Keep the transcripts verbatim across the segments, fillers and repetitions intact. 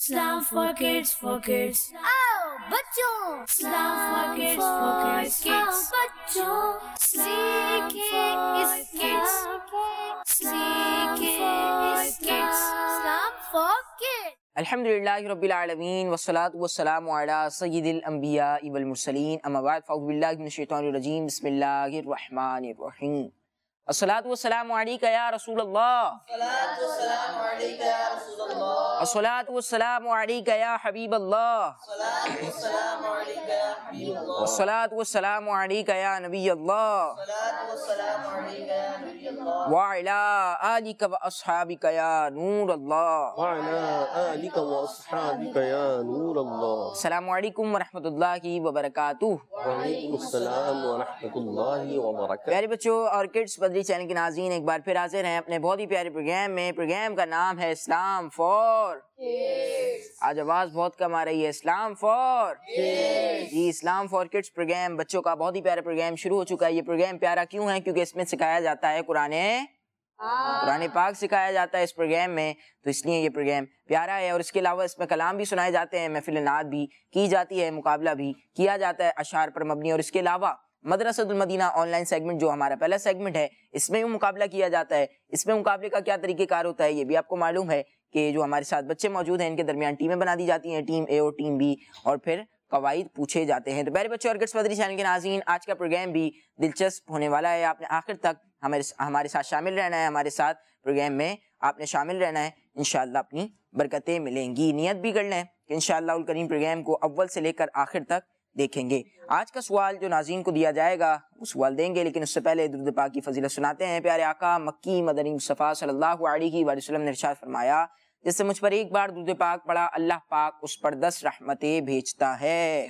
Islam for kids, for kids. आओ बच्चों, Islam for kids, for kids, kids. बच्चों, सीखे इस kids, सीखे इस kids. Islam for kids. अल्हम्दुलिल्लाहि रब्बिल आलमीन वस्सलातु वस्सलामु अला सय्यिदिल अंबिया वल मुरसलीन अम्मा बाद फ़अऊज़ु बिल्लाहि मिनश शैतानिर रजीम बिस्मिल्लाहिर रहमानिर रहीम अस्सलातु वस्सलामु अलैका या रसूल अल्लाह अस्सलातु वस्सलामु अलैका या हबीब अल्लाह अस्सलातु वस्सलामु अलैका या नबी अल्लाह व अला आलिका व अस्हाबिका या नूर अल्लाह व अला आलिका व अस्हाबिका या नूर अल्लाह। अस्सलामु अलैकुम व रहमतुल्लाहि व बरकातुहू। व अलैकुम अस्सलाम व रहमतुल्लाहि व बरकातुहू। प्यारे बच्चों और किड्स बदली चैनल के नाज़रीन एक बार फिर हाजिर हैं अपने बहुत ही प्यारे प्रोग्राम में। प्रोग्राम का नाम है इस्लाम फॉर किड्स। आज आवाज़ बहुत कम आ रही है। Islam for kids. जी, इस्लाम फॉर किड्स प्रोग्राम बच्चों का बहुत ही प्यारा प्रोग्राम शुरू हो चुका है। ये प्रोग्राम प्यारा क्यों है? क्योंकि इसमें सिखाया जाता है कुरान कुरान पाक सिखाया जाता है इस प्रोग्राम में, तो इसलिए ये प्रोग्राम प्यारा है। और इसके अलावा इसमें कलाम भी सुनाए जाते हैं, महफिल नात भी की जाती है, मुकाबला भी किया जाता है अशार पर मबनी। और इसके अलावा मदरसतुल मदीना ऑनलाइन सेगमेंट जो हमारा पहला सेगमेंट है, इसमें भी मुकाबला किया जाता है। इसमें मुकाबले का क्या तरीक़ेकार होता है ये भी आपको मालूम है कि जो हमारे साथ बच्चे मौजूद हैं इनके दरमियान टीमें बना दी जाती हैं, टीम ए और टीम बी, और फिर कवायद पूछे जाते हैं। तो प्यारे बच्चों और किड्स बदरी चैनल के नाज़रीन, आज का प्रोग्राम भी दिलचस्प होने वाला है। आपने आखिर तक हमारे हमारे साथ शामिल रहना है, हमारे साथ प्रोग्राम में आपने शामिल रहना है। इंशाअल्लाह अपनी बरकतें मिलेंगी। नियत भी कर लें कि इंशाअल्लाह उल करीम प्रोग्राम को अव्वल से लेकर आखिर तक देखेंगे। आज का सवाल जो नाज़रीन को दिया जाएगा वो सवाल देंगे, लेकिन उससे पहले दुरूद पाक की फजीलत सुनाते हैं। प्यारे आका मक्की मदनी मुस्तफ़ा सल्लल्लाहु अलैहि वसल्लम ने इरशाद फरमाया, जिससे मुझ पर एक बार दुरूद पाक पढ़ा अल्लाह पाक उस पर दस रहमतें भेजता है।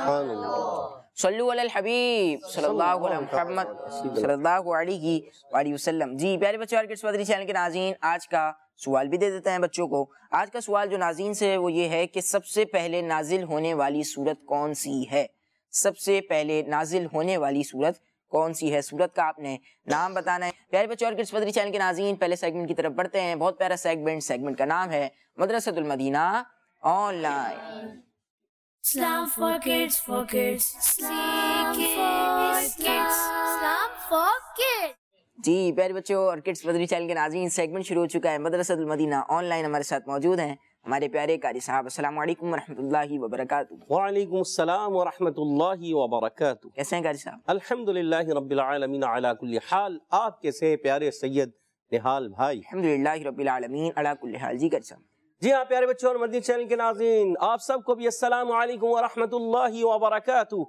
सल्लु अलल हबीब सल्लल्लाहु अलैहि मुहम्मद सल्लल्लाहु अलैहि वसल्लम। जी प्यारे बच्चों और किड्स बदरी चैनल के नाज़रीन, आज का सवाल भी दे देते हैं बच्चों को। आज का सवाल जो नाज़रीन से वो ये है कि सबसे पहले नाजिल होने वाली सूरत कौन सी है? सबसे पहले नाजिल होने वाली सूरत कौन सी है? सूरत का आपने नाम बताना है। प्यारे बच्चों और किड्स बदरी चैनल के नाज़रीन, पहले सेगमेंट की तरफ बढ़ते हैं। बहुत प्यारा सेगमेंट, सेगमेंट का नाम है Madrasatul Madina online. Islam for kids, for kids. Islam for kids. Islam for kids. जी प्यारे बच्चों और किड्स बदरी चैनल के नाज़रीन, सेगमेंट शुरू हो चुका है मदरसतुल मदीना ऑनलाइन। हमारे साथ मौजूद हैं हमारे प्यारे कारी साहब। अस्सलाम वालेकुम रहमतुल्लाहि व बरकातुहू। वालेकुम अस्सलाम व रहमतुल्लाहि व बरकातुहू। कैसे हैं कारी साहब? अल्हम्दुलिल्लाहि रब्बिल आलमीन अला कुल्ली हाल। आप कैसे हैं प्यारे सैयद निहाल भाई? अल्हम्दुलिल्लाहि रब्बिल आलमीन अला कुल्ली हाल। जी कारी साहब। जी हाँ प्यारे बच्चों और मदनी चैनल के नाज़रीन, आप सबको भी अस्सलामु अलैकुम व रहमतुल्लाहि व बरकातुहू।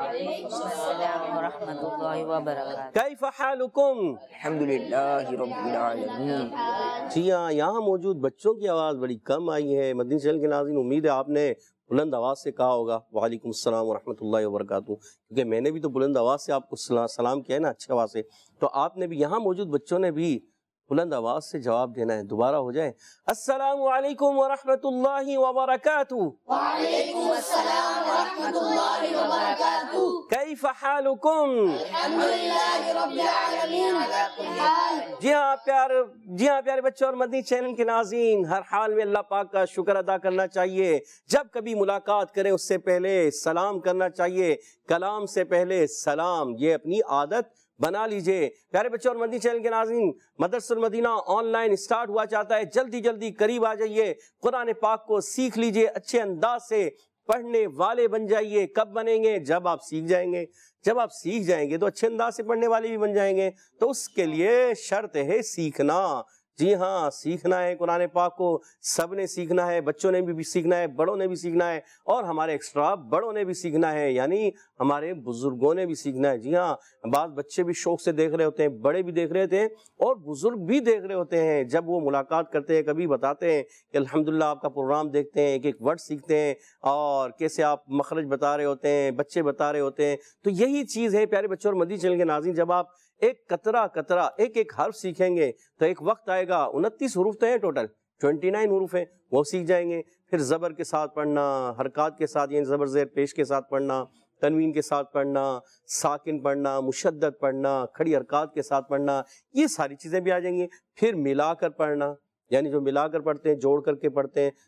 कैफ हालुकुम? अल्हम्दुलिल्लाहि रब्बिल आलमीन। जी हाँ, यहाँ मौजूद बच्चों की आवाज़ बड़ी कम आई है। मदनी चैनल के नाज़रीन, उम्मीद है आपने बुलंद आवाज़ से कहा होगा वालेकुम अस्सलाम व रहमतुल्लाहि व बरकातुहू, क्योंकि मैंने भी तो बुलंद आवाज़ से आपको सलाम किया है ना, अच्छी आवाज़ से। तो आपने भी, यहाँ मौजूद बच्चों ने भी बुलंद आवाज़ से जवाब देना है। दोबारा हो जाए, अस्सलामु अलैकुम व रहमतुल्लाहि व बरकातुहू। वालेकुम अस्सलाम व रहमतुल्लाहि व बरकातुहू। कैफ हालुकुम? अल्हम्दुलिल्लाहि रब्बिल आलमीन अला कुल्ली हाल। जी हाँ प्यार जी हाँ प्यारे बच्चों और मदनी चैनल के नाज़रीन, हर हाल में अल्लाह पाक का शुक्र अदा करना चाहिए। जब कभी मुलाकात करें उससे पहले सलाम करना चाहिए, कलाम से पहले सलाम, ये अपनी आदत बना लीजिए। प्यारे बच्चों और मदनी चैनल के नाज़रीन, मदरसतुल मदीना ऑनलाइन स्टार्ट हुआ चाहता है। जल्दी जल्दी करीब आ जाइए, कुरान पाक को सीख लीजिए, अच्छे अंदाज से पढ़ने वाले बन जाइए। कब बनेंगे? जब आप सीख जाएंगे। जब आप सीख जाएंगे तो अच्छे अंदाज से पढ़ने वाले भी बन जाएंगे। तो उसके लिए शर्त है सीखना। जी हाँ, सीखना है कुरान पाक को, सब ने सीखना है, बच्चों ने भी सीखना है, बड़ों ने भी सीखना है, और हमारे एक्स्ट्रा बड़ों ने भी सीखना है, यानी हमारे बुजुर्गों ने भी सीखना है। जी हाँ, बाद बच्चे भी शौक से देख रहे होते हैं, बड़े भी देख रहे होते हैं, और बुजुर्ग भी देख रहे होते हैं। जब वो मुलाकात करते हैं, कभी बताते हैं कि अल्हम्दुलिल्लाह आपका प्रोग्राम देखते हैं, एक एक वर्ड सीखते हैं, और कैसे आप मखरज बता रहे होते हैं, बच्चे बता रहे होते हैं। तो यही चीज़ है प्यारे बच्चों और मदनी चैनल के नाज़रीन, जब आप एक कतरा कतरा एक एक हर्फ सीखेंगे तो एक वक्त आएगा, उनतीस हुरूफ तो हैं टोटल, उनतीस हुरूफ हैं, वो सीख जाएंगे। फिर ज़बर के साथ पढ़ना, हरकत के साथ यानी ज़बर ज़ेर पेश के साथ पढ़ना, तनवीन के साथ पढ़ना, साकिन पढ़ना, मुशद्दद पढ़ना, खड़ी हरकत के साथ पढ़ना, ये सारी चीज़ें भी आ जाएंगी। फिर मिलाकर पढ़ना, यानी जो मिलाकर पढ़ते हैं, जोड़ करके पढ़ते हैं,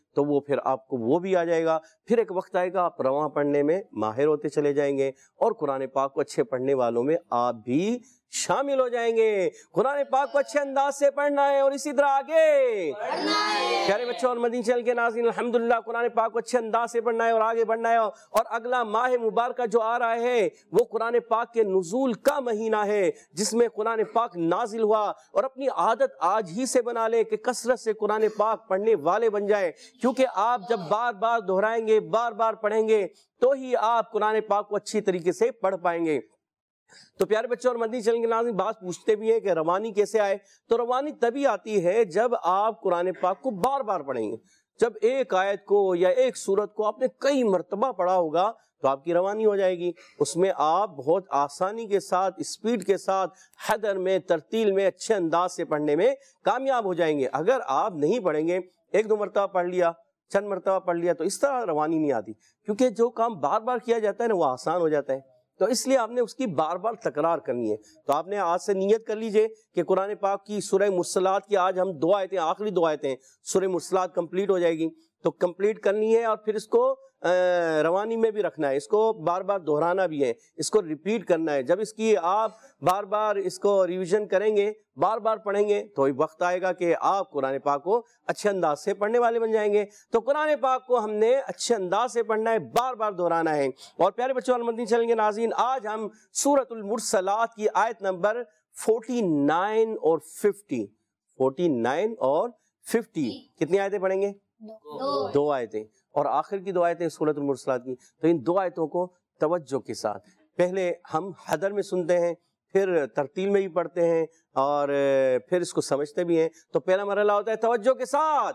تو وہ پھر آپ کو وہ بھی آ جائے گا. پھر ایک وقت آئے گا آپ رواں پڑھنے میں ماہر ہوتے چلے جائیں گے اور قرآن پاک کو اچھے پڑھنے والوں میں آپ بھی شامل ہو جائیں گے. قرآن پاک کو اچھے انداز سے پڑھنا ہے اور اسی طرح آگے پیارے بچوں اور مدنی چینل کے ناظرین الحمدللہ قرآن پاک کو اچھے انداز سے پڑھنا ہے اور آگے بڑھنا ہے. اور اگلا ماہ مبارکہ جو آ رہا ہے وہ قرآن پاک کے نزول کا مہینہ ہے جس میں قرآن پاک نازل ہوا. اور اپنی عادت آج ہی سے بنا لیں کہ کثرت سے قرآن پاک پڑھنے والے بن جائیں, کیونکہ آپ جب بار بار دہرائیں گے, بار بار پڑھیں گے تو ہی آپ قرآن پاک کو اچھی طریقے سے پڑھ پائیں گے. تو پیارے بچوں اور مدنی چینل کے ناظرین بعض پوچھتے بھی ہیں کہ روانی کیسے آئے؟ تو روانی تبھی آتی ہے جب آپ قرآن پاک کو بار بار پڑھیں گے. جب ایک آیت کو یا ایک سورت کو آپ نے کئی مرتبہ پڑھا ہوگا تو آپ کی روانی ہو جائے گی. اس میں آپ بہت آسانی کے ساتھ, اسپیڈ کے ساتھ, حدر میں, ترتیل میں, اچھے انداز سے پڑھنے میں کامیاب ہو جائیں گے. اگر آپ نہیں پڑھیں گے, ایک دو مرتبہ پڑھ لیا, چند مرتبہ پڑھ لیا, تو اس طرح روانی نہیں آتی, کیونکہ جو کام بار بار کیا جاتا ہے نا وہ آسان ہو جاتا ہے. تو اس لیے آپ نے اس کی بار بار تکرار کرنی ہے. تو آپ نے آج سے نیت کر لیجئے کہ قرآن پاک کی سورہ مرسلات کی آج ہم دو آیتیں, آخری دو آیتیں سورہ مرسلات کمپلیٹ ہو جائے گی, تو کمپلیٹ کرنی ہے اور پھر اس کو روانی میں بھی رکھنا ہے, اس کو بار بار دہرانا بھی ہے, اس کو ریپیٹ کرنا ہے. جب اس کی آپ بار بار اس کو ریویژن کریں گے, بار بار پڑھیں گے, تو ایک وقت آئے گا کہ آپ قرآن پاک کو اچھے انداز سے پڑھنے والے بن جائیں گے. تو قرآن پاک کو ہم نے اچھے انداز سے پڑھنا ہے, بار بار دہرانا ہے. اور پیارے بچوں اور مدنی چینل کے ناظرین, آج ہم سورۃ المرسلات کی آیت نمبر فورٹی نائن اور ففٹی فورٹی نائن اور ففٹی کتنی آیتیں پڑھیں گے؟ دو, دو آیتیں, اور آخر کی دو آیتیں سورۃ المرسلات کی. تو ان دو آیتوں کو توجہ کے ساتھ پہلے ہم حدر میں سنتے ہیں, پھر ترتیل میں بھی پڑھتے ہیں, اور پھر اس کو سمجھتے بھی ہیں. تو پہلا مرحلہ ہوتا ہے توجہ کے ساتھ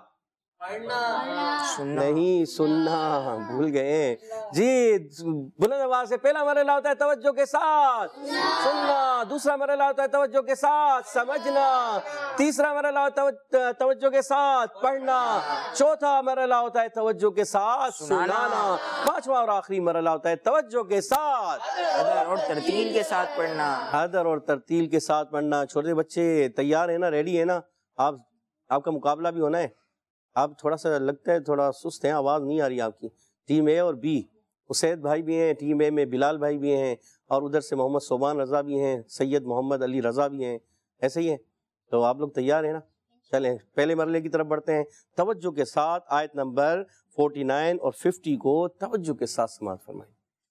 نہیں سننا, بھول گئے جی, بلند آواز سے. پہلا مرحلہ ہوتا ہے توجہ کے ساتھ سننا, دوسرا مرحلہ ہوتا ہے توجہ کے ساتھ سمجھنا, تیسرا مرحلہ ہوتا ہے توجہ کے ساتھ پڑھنا, چوتھا مرحلہ ہوتا ہے توجہ کے ساتھ سنانا, پانچواں اور آخری مرحلہ ہوتا ہے توجہ کے ساتھ حدر اور ترتیل کے ساتھ پڑھنا. حدر اور ترتیل کے ساتھ پڑھنا. چھوٹے بچے تیار ہیں نا, ریڈی ہے نا؟ آپ آپ کا مقابلہ بھی ہونا ہے. آپ تھوڑا سا لگتا ہے تھوڑا سست ہیں, آواز نہیں آ رہی آپ کی. ٹیم اے اور بی, اسید بھائی بھی ہیں, ٹیم اے میں بلال بھائی بھی ہیں, اور ادھر سے محمد صوبان رضا بھی ہیں, سید محمد علی رضا بھی ہیں, ایسے ہی ہے. تو آپ لوگ تیار ہیں نا؟ چلیں پہلے مرحلے کی طرف بڑھتے ہیں. توجہ کے ساتھ آیت نمبر فورٹی نائن اور ففٹی کو توجہ کے ساتھ سماعت فرمائیں.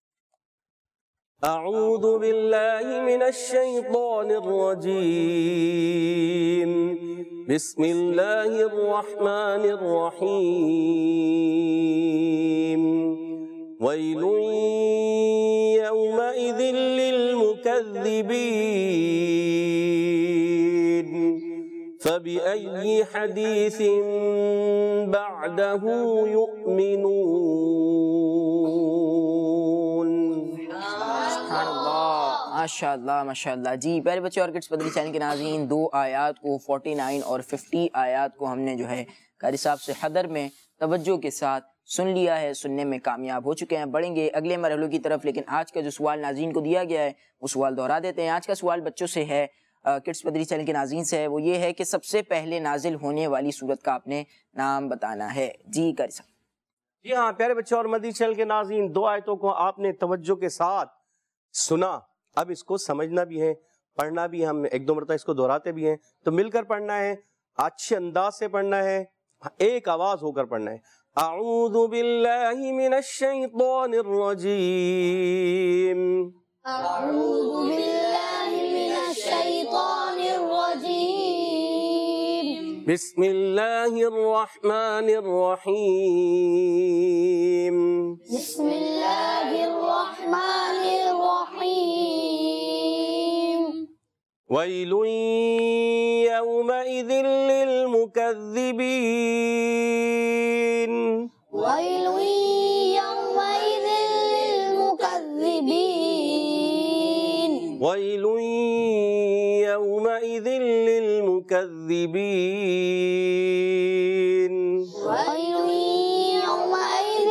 اعوذ باللہ من الشیطان الرجیم, بسم اللہ الرحمن الرحیم, ویل یومئذ للمکذبین, فبأی حدیث بعدہ یؤمنون. ماشاء اللہ ماشاء اللہ. جی پیارے بچے اور کڈس مدنی چینل کے ناظرین, دو آیات کو فورٹی نائن اور ففٹی آیات کو ہم نے جو ہے قاری صاحب سے حدر میں توجہ کے ساتھ سن لیا ہے, سننے میں کامیاب ہو چکے ہیں. بڑھیں گے اگلے مرحلوں کی طرف, لیکن آج کا جو سوال ناظرین کو دیا گیا ہے وہ سوال دہرا دیتے ہیں. آج کا سوال بچوں سے ہے, کڈس مدنی چینل کے ناظرین سے ہے, وہ یہ ہے کہ سب سے پہلے نازل ہونے والی سورت کا آپ نے نام بتانا ہے. جی قاری صاحب. جی ہاں پیارے بچوں اور مدنی چینل کے ناظرین, دو آیتوں کو آپ نے توجہ کے ساتھ سنا. اب اس کو سمجھنا بھی ہے, پڑھنا بھی ہے. ہم ایک دو مرتبہ اس کو دہراتے بھی ہیں, تو مل کر پڑھنا ہے, اچھے انداز سے پڑھنا ہے, ایک آواز ہو کر پڑھنا ہے. اعوذ باللہ من الشیطان الرجیم, اعوذ باللہ من الشیطان الرجیم, بسم اللہ الرحمن الرحیم, بسم اللہ الرحمن الرحیم, ویل یومئذ للمکذبین, ویل یومئذ للمکذبین, ویل یومئذ للمکذبین, ویل یومئذ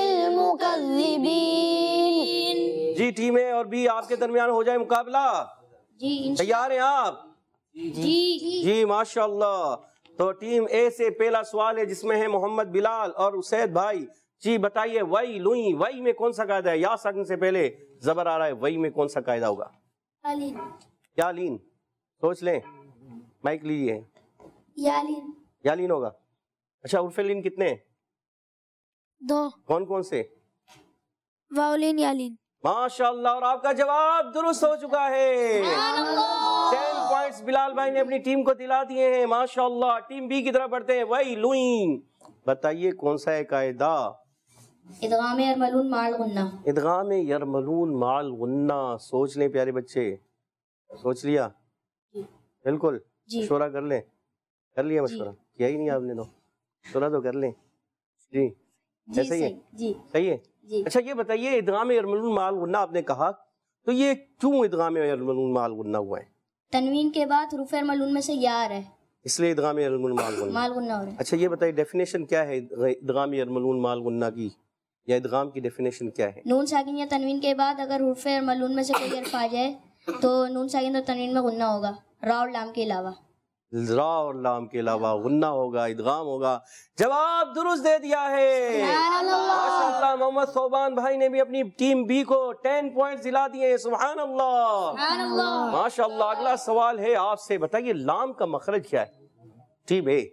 للمکذبین. جی ٹیم اے اور بی آپ کے درمیان ہو جائے مقابلہ. جی تیار ہیں آپ؟ جی جی ماشاءاللہ. تو ٹیم اے سے پہلا سوال ہے جس میں ہے محمد بلال اور اسید بھائی. جی بتائیے وئی لوئی وئی میں کون سا قاعدہ ہے؟ یا سکن سے پہلے زبر آ رہا ہے, وئی میں کون سا قاعدہ ہوگا؟ یالین. یا لین, سوچ لیں, مائک لیجیے. یالین. یالین ہوگا. اچھا عرف لین کتنے ہیں؟ دو. کون کون سے؟ واولین یالین. ماشاء اللہ, اور آپ کا جواب درست ہو چکا ہے. ٹین پوائنٹس بلال بھائی نے اپنی ٹیم کو دلا دیے ہیں. ماشاء اللہ. ٹیم بی کی طرف بڑھتے ہیں. وہی لوئین, بتائیے کون سا ہے قاعدہ؟ ادغام یرملون مع الغنہ. ادغام یرملون مع الغنہ. سوچ لیں پیارے بچے, سوچ لیا؟ بالکل. مشورہ کر لیں. کر لیا مشورہ؟ کیا ہی نہیں آپ نے تو. مشورہ تو کر لیں. جی ایسا ہی ہے. جی صحیح ہے. اچھا یہ بتائیے ادغام یرملون مع الغنہ آپ نے کہا, تو یہ کیوں ادغام یرملون مع الغنہ ہوا ہے؟ تنوین کے بعد حروف یرملون میں سے یا آ رہا ہے, اس لیے ادغام یرملون مع الغنہ. مع الغنہ ہو رہا ہے. اچھا یہ بتائیے ڈیفینیشن کیا ہے ادغام یرملون مع الغنہ کی, یا ادغام کی ڈیفینیشن کیا ہے؟ نون ساکن یا تنوین کے بعد اگر حروف یرملون میں سے کوئی حرف آ جائے تو نون ساکن اور تنوین میں غنہ ہوگا, را اور لام کے علاوہ. را اور لام کے علاوہ غنہ ہوگا, ادغام ہوگا. جواب درست دے دیا ہے. ماشاءاللہ. محمد صوبان بھائی نے بھی اپنی ٹیم بی کو ٹین پوائنٹس دلا دیے ہیں. سبحان اللہ, ماشاءاللہ. اگلا سوال ہے آپ سے, بتائیے لام کا مخرج کیا ہے؟ ٹیم اے,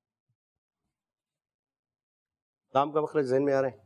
لام کا مخرج ذہن میں آ رہا ہے؟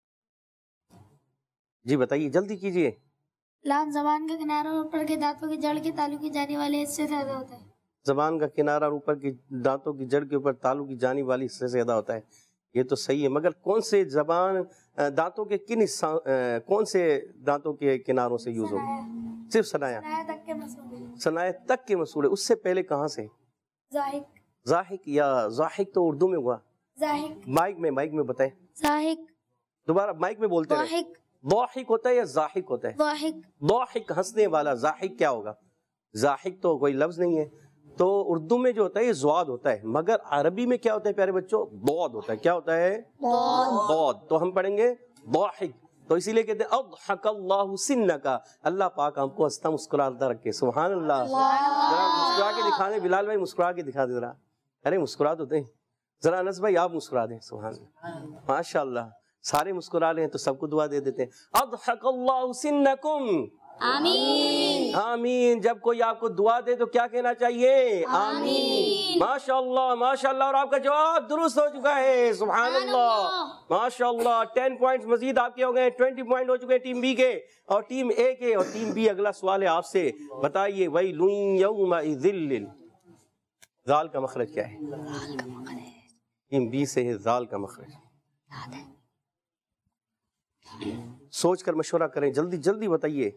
جی بتائیے, جلدی کیجئے. لام زبان کا کنارہ اور اوپر کے دانتوں کی جڑ کے تعلق کی جانے والے حصے سے زیادہ ہوتا ہے. زبان کا کنارہ اور اوپر کی دانتوں کی جڑ کے اوپر تعلق کی جانے والی حصے سے زیادہ ہوتا ہے. یہ تو صحیح ہے, مگر کون سے زبان دانتوں کے کن کون سے دانتوں کے کناروں سے یوز ہوگا؟ صرف ثنایا تک کے مسئلے. ثنایا تک کے مسئولے. اس سے پہلے کہاں سے؟ زاہق. زاہق یا زاہق تو اردو میں ہوا. زاہق. مائک میں مائک میں بتائیں. زاہق. دوبارہ مائک میں بولتے ہیں. ضاحک ہوتا ہے یا زاہق ہوتا ہے؟ ضاحک. ضاحک ہنسنے والا. زاہق کیا ہوگا؟ زاہق تو کوئی لفظ نہیں ہے. تو اردو میں جو ہوتا ہے یہ زواد ہوتا ہے, مگر عربی میں کیا ہوتا ہے پیارے بچوں؟ ضاد ہوتا ہے. کیا ہوتا ہے؟ ضاد. تو ہم پڑھیں گے ضاحک. تو اسی لیے کہتے ہیں اضحک اللہ سنک, اللہ پاک ہم کو ہنستا مسکراتا رکھے. سبحان اللہ. ذرا مسکرا کے دکھا دیں بلال بھائی, مسکرا کے دکھا دیں ذرا. ارے مسکرا تو دیں ذرا. انس بھائی آپ مسکرا دیں. سبحان اللہ, ماشاء اللہ. سارے مسکرا رہے ہیں تو سب کو دعا دے دیتے ہیں. اضحک اللہ سنکم. آمین. آمین. جب کوئی آپ کو دعا دے تو کیا کہنا چاہیے؟ آمین. ماشاءاللہ ماشاءاللہ. اور آپ کا جواب درست ہو چکا ہے. سبحان اللہ, ماشاءاللہ. ٹین پوائنٹس مزید آپ کے ہو گئے. ٹوینٹی پوائنٹ ہو چکے ہیں ٹیم بی کے اور ٹیم اے کے. اور ٹیم بی اگلا سوال ہے آپ سے, بتائیے وَيْلٌ يَوْمَئِذٍ. ذال کا مخرج کیا ہے؟ ٹیم بی سے ہے ذال کا مخرج. سوچ کر مشورہ کریں, جلدی جلدی بتائیے.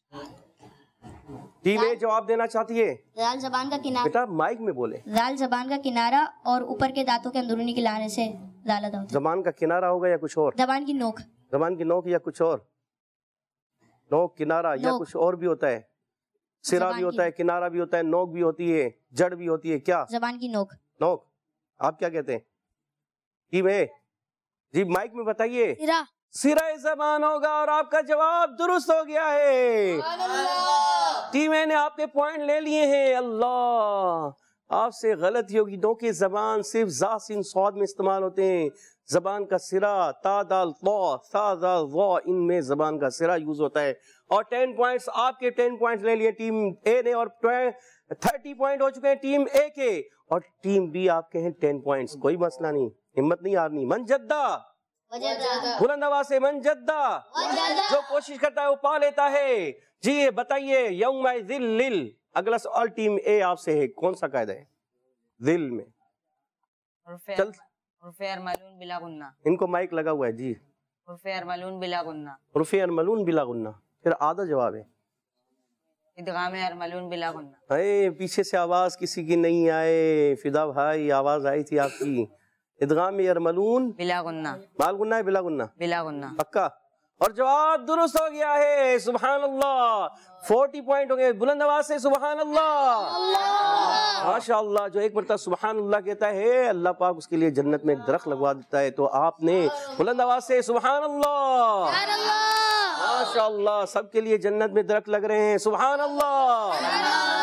ٹیم اے جواب دینا چاہتی ہے. ذال زبان کا کنارہ. بیٹا مائک میں بولے. ذال زبان کا کنارہ اور اوپر کے دانتوں کے اندرونی کنارے سے ذال ادا ہوتا ہے. زبان کا کنارہ ہوگا یا کچھ اور؟ زبان کی نوک. زبان کی نوک یا کچھ اور؟ نوک کنارہ یا کچھ اور بھی ہوتا ہے؟ سرا بھی ہوتا ہے, کنارہ بھی ہوتا ہے, نوک بھی ہوتی ہے, جڑ بھی ہوتی ہے. کیا؟ زبان کی نوک. نوک. آپ کیا کہتے ہیں ٹیم اے؟ جی مائک میں بتائیے. سرا. سرہ زبان ہوگا اور آپ کا جواب درست ہو گیا ہے. ٹیم اے نے آپ کے پوائنٹ لے لیے ہیں. اللہ, آپ سے غلطی ہوگی. نو کے زبان صرف زا سین صاد میں استعمال ہوتے ہیں. زبان کا سرا تا دال طا ثا دال ظا, ان میں زبان کا سرا یوز ہوتا ہے. اور ٹین پوائنٹس آپ کے ٹین پوائنٹس لے لیے ٹیم اے نے, اور تھرٹی پوائنٹ ہو چکے ہیں ٹیم اے کے. اور ٹیم بی آپ کے ہیں ٹین پوائنٹس. کوئی مسئلہ نہیں, ہمت نہیں ہارنی. من جدہ, بلند آواز سے من جدہ, جو کوشش کرتا ہے وہ پا لیتا ہے. جی بتائیے یومئذ لل. اگلا سوال ٹیم اے آپ سے ہے, کون سا قاعدہ ہے ذل میں؟ چل حرف ارملون بلا غنہ. ان کو مائک لگا ہوا ہے. جی حرف ارملون بلا غنہ. حرف ارملون بلا غنہ. پھر آدھا جواب ہے ادغام ارملون بلا غنہ. اے پیچھے سے آواز کسی کی نہیں آئے. فدا بھائی آواز آئی تھی آپ کی. ادغام یرملون بلا غنہ. بال غنہ ہے بلا غنہ؟ بلا غنہ. پکا. اور جواب درست ہو گیا ہے. سبحان اللہ. فورٹی پوائنٹ ہو گئے. بلند آواز سے سبحان اللہ. ماشاء اللہ. جو ایک مرتبہ سبحان اللہ کہتا ہے اللہ پاک اس کے لیے جنت میں ایک درخت لگوا دیتا ہے. تو آپ نے بلند آواز سے سبحان اللہ. ماشاء اللہ. سب کے لیے جنت میں درخت لگ رہے ہیں. سبحان اللہ.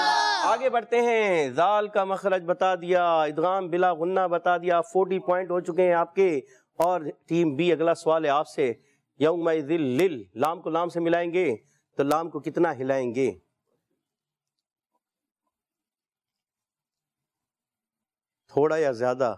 آگے بڑھتے ہیں. ذال کا مخرج بتا دیا, ادغام بلا غنہ بتا دیا, فورٹی پوائنٹ ہو چکے ہیں آپ کے. اور ٹیم بی اگلا سوال ہے آپ سے. یومئذ لل, لام کو لام سے ملائیں گے تو لام کو کتنا ہلائیں گے؟ تھوڑا یا زیادہ؟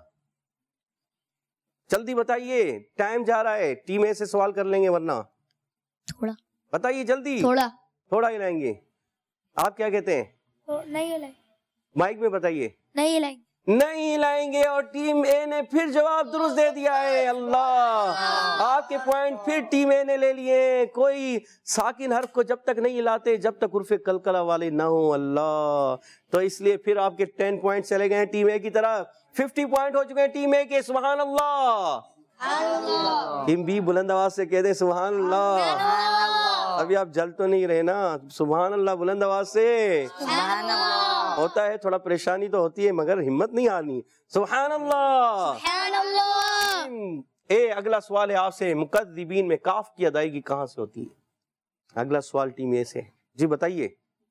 جلدی بتائیے, ٹائم جا رہا ہے. ٹیم اے سے سوال کر لیں گے ورنہ. تھوڑا. بتائیے جلدی. تھوڑا. تھوڑا ہلائیں گے. آپ کیا کہتے ہیں؟ نہیں ہلائیں. مائک میں بتائیے. نہیں ہلائیں. نہیں ہلائیں گے. اور ٹیم اے نے پھر جواب درست دے دیا ہے. اللہ, آپ کے پوائنٹ پھر ٹیم اے نے لے لیے. کوئی ساکن حرف کو جب تک نہیں ہلاتے جب تک حرف قلقلہ والے نہ ہوں. اللہ, تو اس لیے پھر آپ کے ٹین پوائنٹ چلے گئے ہیں ٹیم اے کی طرف. ففٹی پوائنٹ ہو چکے ہیں ٹیم اے کے. سبحان اللہ. ٹیم بی بلند آواز سے کہہ دیں سبحان اللہ. ابھی آپ جل تو نہیں رہے نا. سبحان اللہ بلند آواز سے. ہوتا ہے تھوڑا پریشانی تو ہوتی ہے مگر ہمت نہیں آنی. سبحان اللہ. سبحان اللہ. اے اگلا سوال ہے آپ سے. مکذبین میں کاف کی ادائیگی کہاں سے ہوتی ہے؟ اگلا سوال ٹیم اے سے. جی بتائیے.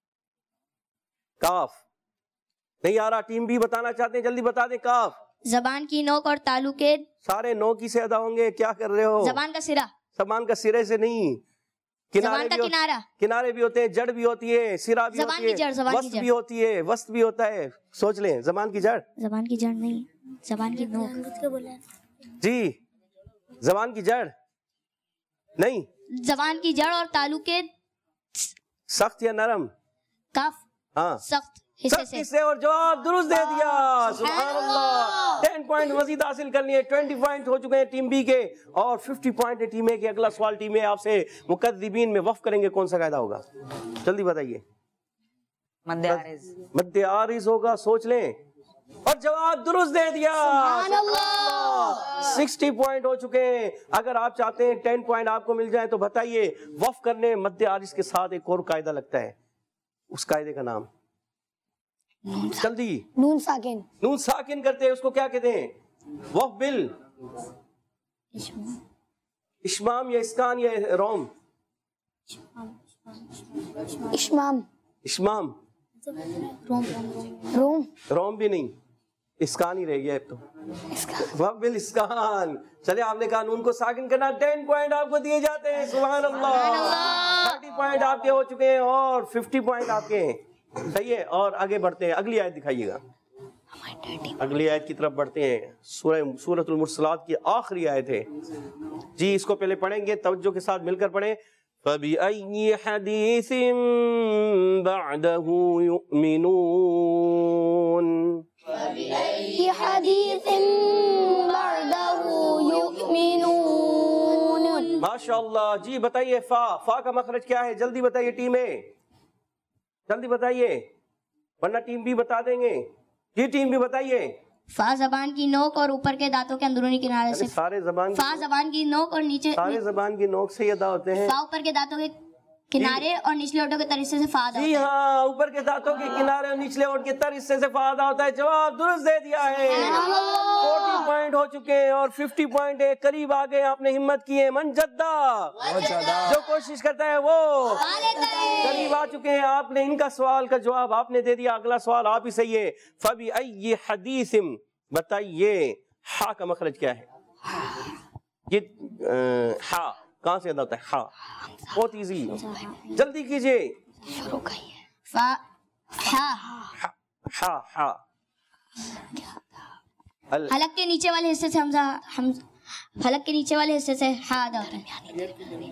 کاف نہیں آ رہا. ٹیم بی بتانا چاہتے ہیں, جلدی بتا دیں. کاف زبان کی نوک اور تالو کے. سارے نو کی سے ادا ہوں گے. کیا کر رہے ہو؟ زبان کا سرا. زبان کا سرے سے نہیں, زبان کا کنارہ. کنارے بھی ہوتے ہیں, جڑ بھی ہوتی ہے, سرا بھی ہوتی ہے, وسط بھی ہوتی ہے, وسط بھی ہوتا ہے. سوچ لیں. زبان کی جڑ. زبان کی جڑ نہیں, زبان کی نوک. جی زبان کی جڑ نہیں. زبان کی جڑ اور تالو کے. سخت یا نرم؟ کاف. ہاں سخت حصے سے. اور جواب درست دے دیا. سبحان اللہ. ٹین پوائنٹ مزید حاصل کر لیے. ٹوینٹی پوائنٹ ہو چکے ہیں ٹیم بی کے اور ففٹی پوائنٹ ہے ٹیم اے کے. اگلا سوال ٹیم اے آپ سے. مکذبین میں وقف کریں گے کون سا قاعدہ ہوگا؟ جلدی بتائیے. مد عارض. مد عارض ہوگا. سوچ لیں. اور جواب درست دے دیا. سبحان اللہ. سکسٹی پوائنٹ ہو چکے ہیں. اگر آپ چاہتے ہیں ٹین پوائنٹ آپ کو مل جائیں تو بتائیے. وقف کرنے مد عارض کے ساتھ ایک اور قاعدہ لگتا ہے, اس قاعدے کا نام جلدی. نون ساکن. نون ساکن کرتے ہیں اس کو کیا کہتے ہیں؟ وقف بل اشمام یا اسکان یا روم؟ اشمام. اشمام. روم. روم بھی نہیں, اسکان ہی رہ گیا اب تو. وقف بل اسکان. چلے آپ نے کہا نون کو ساکن کرنا. ٹین پوائنٹ آپ کو دیے جاتے ہیں. سبحان اللہ. تھرٹی پوائنٹ آپ کے ہو چکے ہیں اور ففٹی پوائنٹ آپ کے ہیں. صحیح ہے. اور آگے بڑھتے ہیں. اگلی آیت دکھائیے گا. اگلی آیت کی طرف بڑھتے ہیں. سورہ سورۃ المرسلات کی آخری آیت ہے. جی اس کو پہلے پڑھیں گے, توجہ کے ساتھ مل کر پڑھیں. فَبِأَيِّ حَدِيثٍ بَعْدَهُ يُؤْمِنُونَ. فَبِأَيِّ حَدِيثٍ بَعْدَهُ يُؤْمِنُونَ. ماشاءاللہ. جی بتائیے. فا فا کا مخرج کیا ہے؟ جلدی بتائیے ٹیم اے, جلدی بتائیے ورنہ ٹیم بھی بتا دیں گے. جی ٹیم بھی بتائیے. فا زبان کی نوک اور اوپر کے دانتوں کے اندرونی کنارے سے. سارے زبان فا زبان کی نوک اور نیچے. سارے زبان کی نوک سے ہی ادا ہوتے ہیں. فا اوپر کے دانتوں کے کنارے اور نچلے ہونٹوں کے تر حصے سے فا ادا جی ہوتا ہے. ہاں, اوپر کے دانتوں کے کنارے اور نچلے ہونٹ کے تر حصے سے فا ادا ہوتا ہے. جواب درست دے دیا ہے. فورٹی پوائنٹ ہو چکے ہیں اور ففٹی پوائنٹ ہے. قریب آ گئے. آپ نے ہمت کی ہے. من جدہ, جو کوشش کرتا ہے وہ قریب آ چکے ہیں. آپ نے ان کا سوال کا جواب آپ نے دے دیا. اگلا سوال آپ ہی صحیح ہے. فَبِأَيِّ حَدِيثٍ, بتائیے ہا کا مخرج کیا ہے؟ یہ ہا کہاں سے ادا ہوتا ہے؟ ہا. بہت ایزی, جلدی کیجئے. فا ہا. ہا ہا. حلق کے نیچے والے حصے سے حمزہ ہم حلق کے نیچے والے حصے سے ہا ادا ہوتا ہے.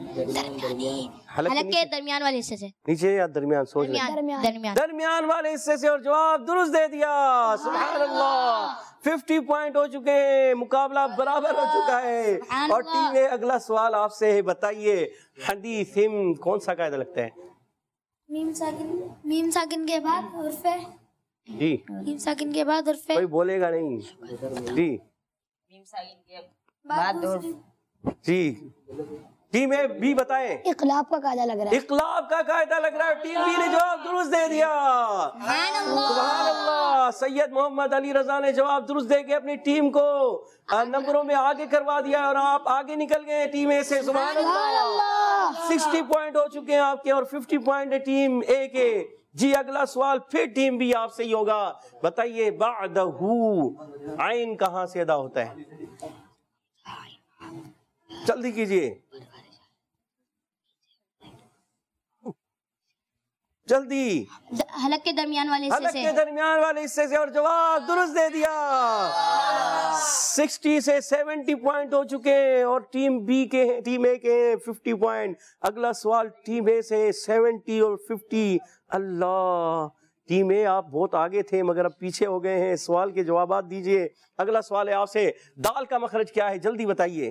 حلق کے درمیان والے حصے سے. نیچے یا درمیان؟ سوچ لیں. درمیان. درمیان والے حصے سے. اور جواب درست دے دیا. سبحان اللہ. ففٹی پوائنٹ ہو چکے ہیں. مقابلہ برابر ہو چکا ہے. اور ٹیم اے اگلا سوال آپ سے ہے. بتائیے حدیثم کون سا قاعدہ لگتا ہے؟ میم ساکن. میم ساکن کے بعد حرف ہے. جی میم ساکن کے بعد حرف ہے. کوئی بولے گا نہیں. جی میم ساکن کے بعد حرف. جی ٹیم اے بھی بتائیں. اقلاب کا قاعدہ لگ رہا ہے. اقلاب کا قاعدہ لگ رہا ہے. ٹیم بی نے جواب درست دے دیا. سبحان اللہ. سید محمد علی رضا نے جواب درست دے کے اپنی ٹیم کو نمبروں میں آگے کروا دیا اور آپ آگے نکل گئے ٹیم اے سے. سبحان اللہ. سکسٹی پوائنٹ ہو چکے ہیں آپ کے اور ففٹی پوائنٹ ہے ٹیم اے کے. جی اگلا سوال پھر ٹیم بھی آپ سے ہی ہوگا. بتائیے بعدہ عین کہاں سے ادا ہوتا ہے؟ جلدی کیجئے جلدی. حلق کے درمیان والے حصے حلق سے. کے درمیان والے حصے سے. اور جواب درست دے دیا. سکسٹی سے سیونٹی پوائنٹ ہو چکے ہیں اور ٹیم بی کے ٹیم اے کے ففٹی پوائنٹ. اگلا سوال ٹیم اے سے سیونٹی اور ففٹی. اللہ ٹیم اے آپ بہت آگے تھے مگر اب پیچھے ہو گئے ہیں. سوال کے جوابات دیجئے. اگلا سوال ہے آپ سے دال کا مخرج کیا ہے؟ جلدی بتائیے.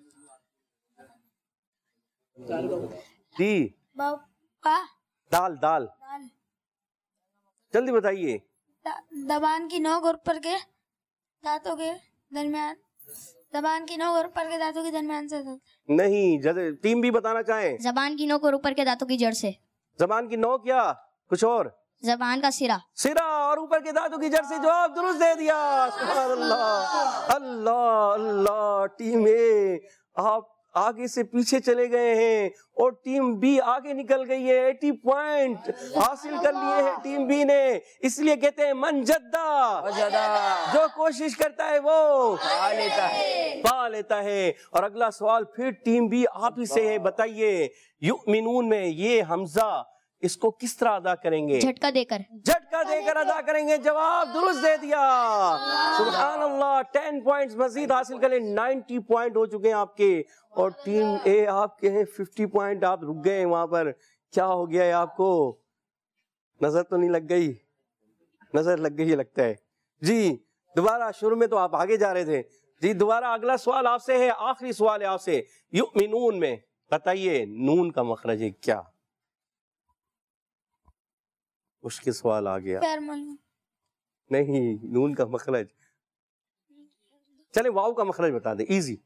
جی باپا دال دال جلدی بتائیے. زبان کی نوک اور اوپر کے دانتوں کے درمیان. زبان کی نوک اور اوپر کے دانتوں کے درمیان سے. نہیں ٹیم بھی بتانا چاہیں. زبان کی نوک اور اوپر کے دانتوں کی جڑ سے. زبان کی نوک یا کچھ اور؟ زبان کا سرا. سرا اور اوپر کے دانتوں کی جڑ سے. جواب درست دے دیا. سبحان اللہ اللہ اللہ. ٹیم اے آپ آگے سے پیچھے چلے گئے ہیں اور ٹیم بی آگے نکل گئی ہے. ایٹی پوائنٹ حاصل کر لیے ہیں ٹیم بی نے. اس لیے کہتے ہیں من جدہ جو کوشش کرتا ہے وہ پا لیتا ہے پا لیتا ہے. اور اگلا سوال پھر ٹیم بی آپ ہی سے ہے. بتائیے یؤمنون میں یہ حمزہ اس کو کس طرح ادا کریں گے؟ جھٹکا دے کر. جھٹکا دے کر ادا کریں گے. جواب درست دے دیا. سبحان اللہ. ٹین پوائنٹس مزید حاصل کریں. نائنٹی پوائنٹ ہو چکے ہیں آپ کے. اور ٹیم اے آپ کے ہیں ففٹی پوائنٹ. آپ رک گئے ہیں وہاں پر. کیا ہو گیا ہے آپ کو؟ نظر تو نہیں لگ گئی؟ نظر لگ گئی لگتا ہے. جی دوبارہ شروع میں تو آپ آگے جا رہے تھے. جی دوبارہ اگلا سوال آپ سے ہے. آخری سوال ہے آپ سے. یؤمنون میں بتائیے نون کا مخرج ہے کیا؟ مشکل سوال آ گیا. نہیں نون کا مخرج. چلے واو کا مخرج بتا دیں. ایزی.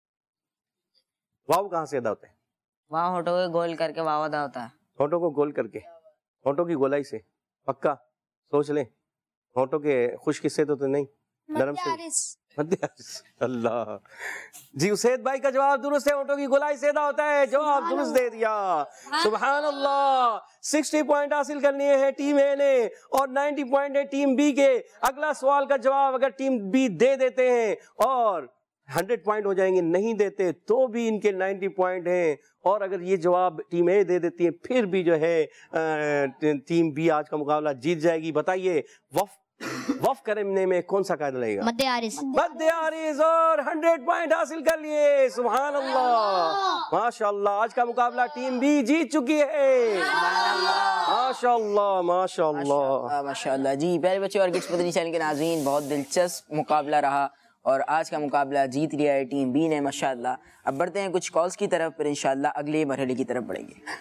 واو کہاں سے ادا ہوتا ہے؟ واو ہونٹوں کو گول کر کے واو ادا ہوتا ہے. ہونٹوں کو گول کر کے. ہونٹوں کی گولائی سے. پکا سوچ لیں. ہونٹوں کے خشک حصے تو نہیں نرم سے. اللہ. جی اسید بھائی کا جواب درست ہے. ہونٹوں کی گولائی سے ادا ہوتا ہے. جواب درست دے دیا. سبحان اللہ. سکسٹی پوائنٹ حاصل کر لیے ہیں ٹیم اے نے اور نائنٹی پوائنٹ ہے ٹیم بی کے. اگلا سوال کا جواب اگر ٹیم بی دے دیتے ہیں اور ہنڈریڈ پوائنٹ ہو جائیں گے. نہیں دیتے تو بھی ان کے نائنٹی پوائنٹ ہیں. اور اگر یہ جواب ٹیم اے دے دیتی ہے پھر بھی جو ہے ٹیم بی آج کا مقابلہ جیت جائے گی. بتائیے وف وف کرنے میں کون سا قاعدہ لگے گا؟ مد عارض. مد عارض. اور ہنڈریڈ پوائنٹ حاصل کر لیے. سبحان اللہ ماشاء اللہ. آج کا مقابلہ ٹیم بی جیت چکی ہے. ماشاء اللہ ماشاء اللہ ماشاء اللہ. جی پیارے بچے اور کڈس مدنی چینل کے ناظرین بہت دلچسپ مقابلہ رہا اور آج کا مقابلہ جیت لیا ہے ٹیم بی نے ماشاء اللہ. اب بڑھتے ہیں کچھ کالز کی طرف پھر انشاءاللہ اگلے مرحلے کی طرف بڑھیں گے.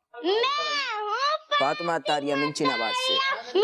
فاطمہ تاریہ منچن آباد سے.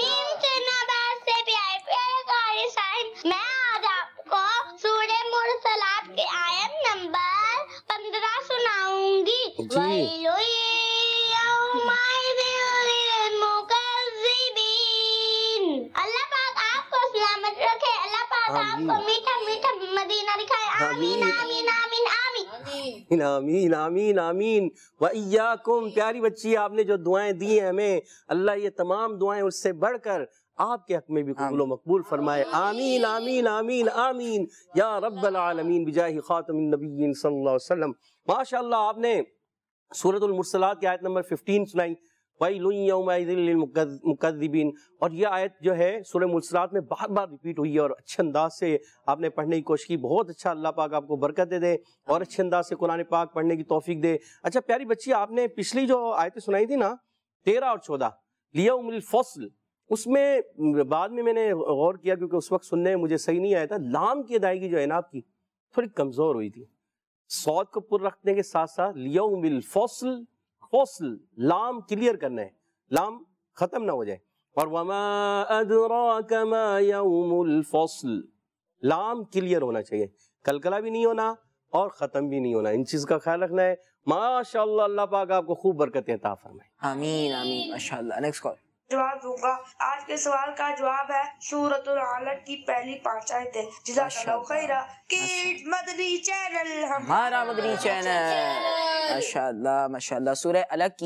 میں آج آپ کو سورہ مرسلات کی آیت نمبر پندرہ سناؤں گی. وَيْلٌ يَوْمَئِذٍ لِّلْمُكَذِّبِينَ. اللہ پاک آپ کو سلامت رکھے. اللہ پاک آپ کو میٹھا میٹھا مدینہ دکھائے. آمین آمین آمین آمین آمین آمین آمین. وَإِيَّاكُمْ. پیاری بچی آپ نے جو دعائیں دی ہیں ہمیں اللہ یہ تمام دعائیں اس سے بڑھ کر آپ کے حق میں بھی قبول و مقبول فرمائے. آمین آمین آمین آمین یا رب العالمین بجاہ خاتم النبیین صلی اللہ علیہ وسلم. ماشاءاللہ آپ نے سورۃ المرسلات کی آیت نمبر ففٹین سنائی. وَيْلٌ يَوْمَئِذٍ لِّلْمُكَذِّبِينَ. اور یہ آیت جو ہے سورہ مرسلات میں بار بار ریپیٹ ہوئی ہے اور اچھے انداز سے آپ نے پڑھنے کی کوشش کی. بہت اچھا. اللہ پاک آپ کو برکت دے دے اور اچھے انداز سے قرآن پاک پڑھنے کی توفیق دے. اچھا پیاری بچی آپ نے پچھلی جو آیتیں سنائی تھی نا تیرہ اور چودہ لِيَوْمِ الْفَصْلِ اس میں بعد میں میں نے غور کیا کیونکہ اس وقت سننے میں مجھے صحیح نہیں آیا تھا. لام کی ادائیگی جو ہے نا آپ کی تھوڑی کمزور ہوئی تھی. صاد کو پر رکھنے کے ساتھ ساتھ لیوم الفصل فصل لام کلیئر کرنا ہے. لام ختم نہ ہو جائے. اور وما ادراک ما یوم الفصل لام کلیئر ہونا چاہیے. کلکلا بھی نہیں ہونا اور ختم بھی نہیں ہونا. ان چیز کا خیال رکھنا ہے. ماشاءاللہ اللہ پاک آپ کو خوب برکتیں عطا فرمائے. آمین آمین ماشاءاللہ. Next call. جواب دوں گا. آج کے سوال کا جواب ہے سورۃ العلق کی پہلی پانچ آیتیں. جزاک اللہ خیرہ. کڈس مدنی چینل ہمارا مدنی چینل. ماشاءاللہ ماشاءاللہ. سورہ علق کی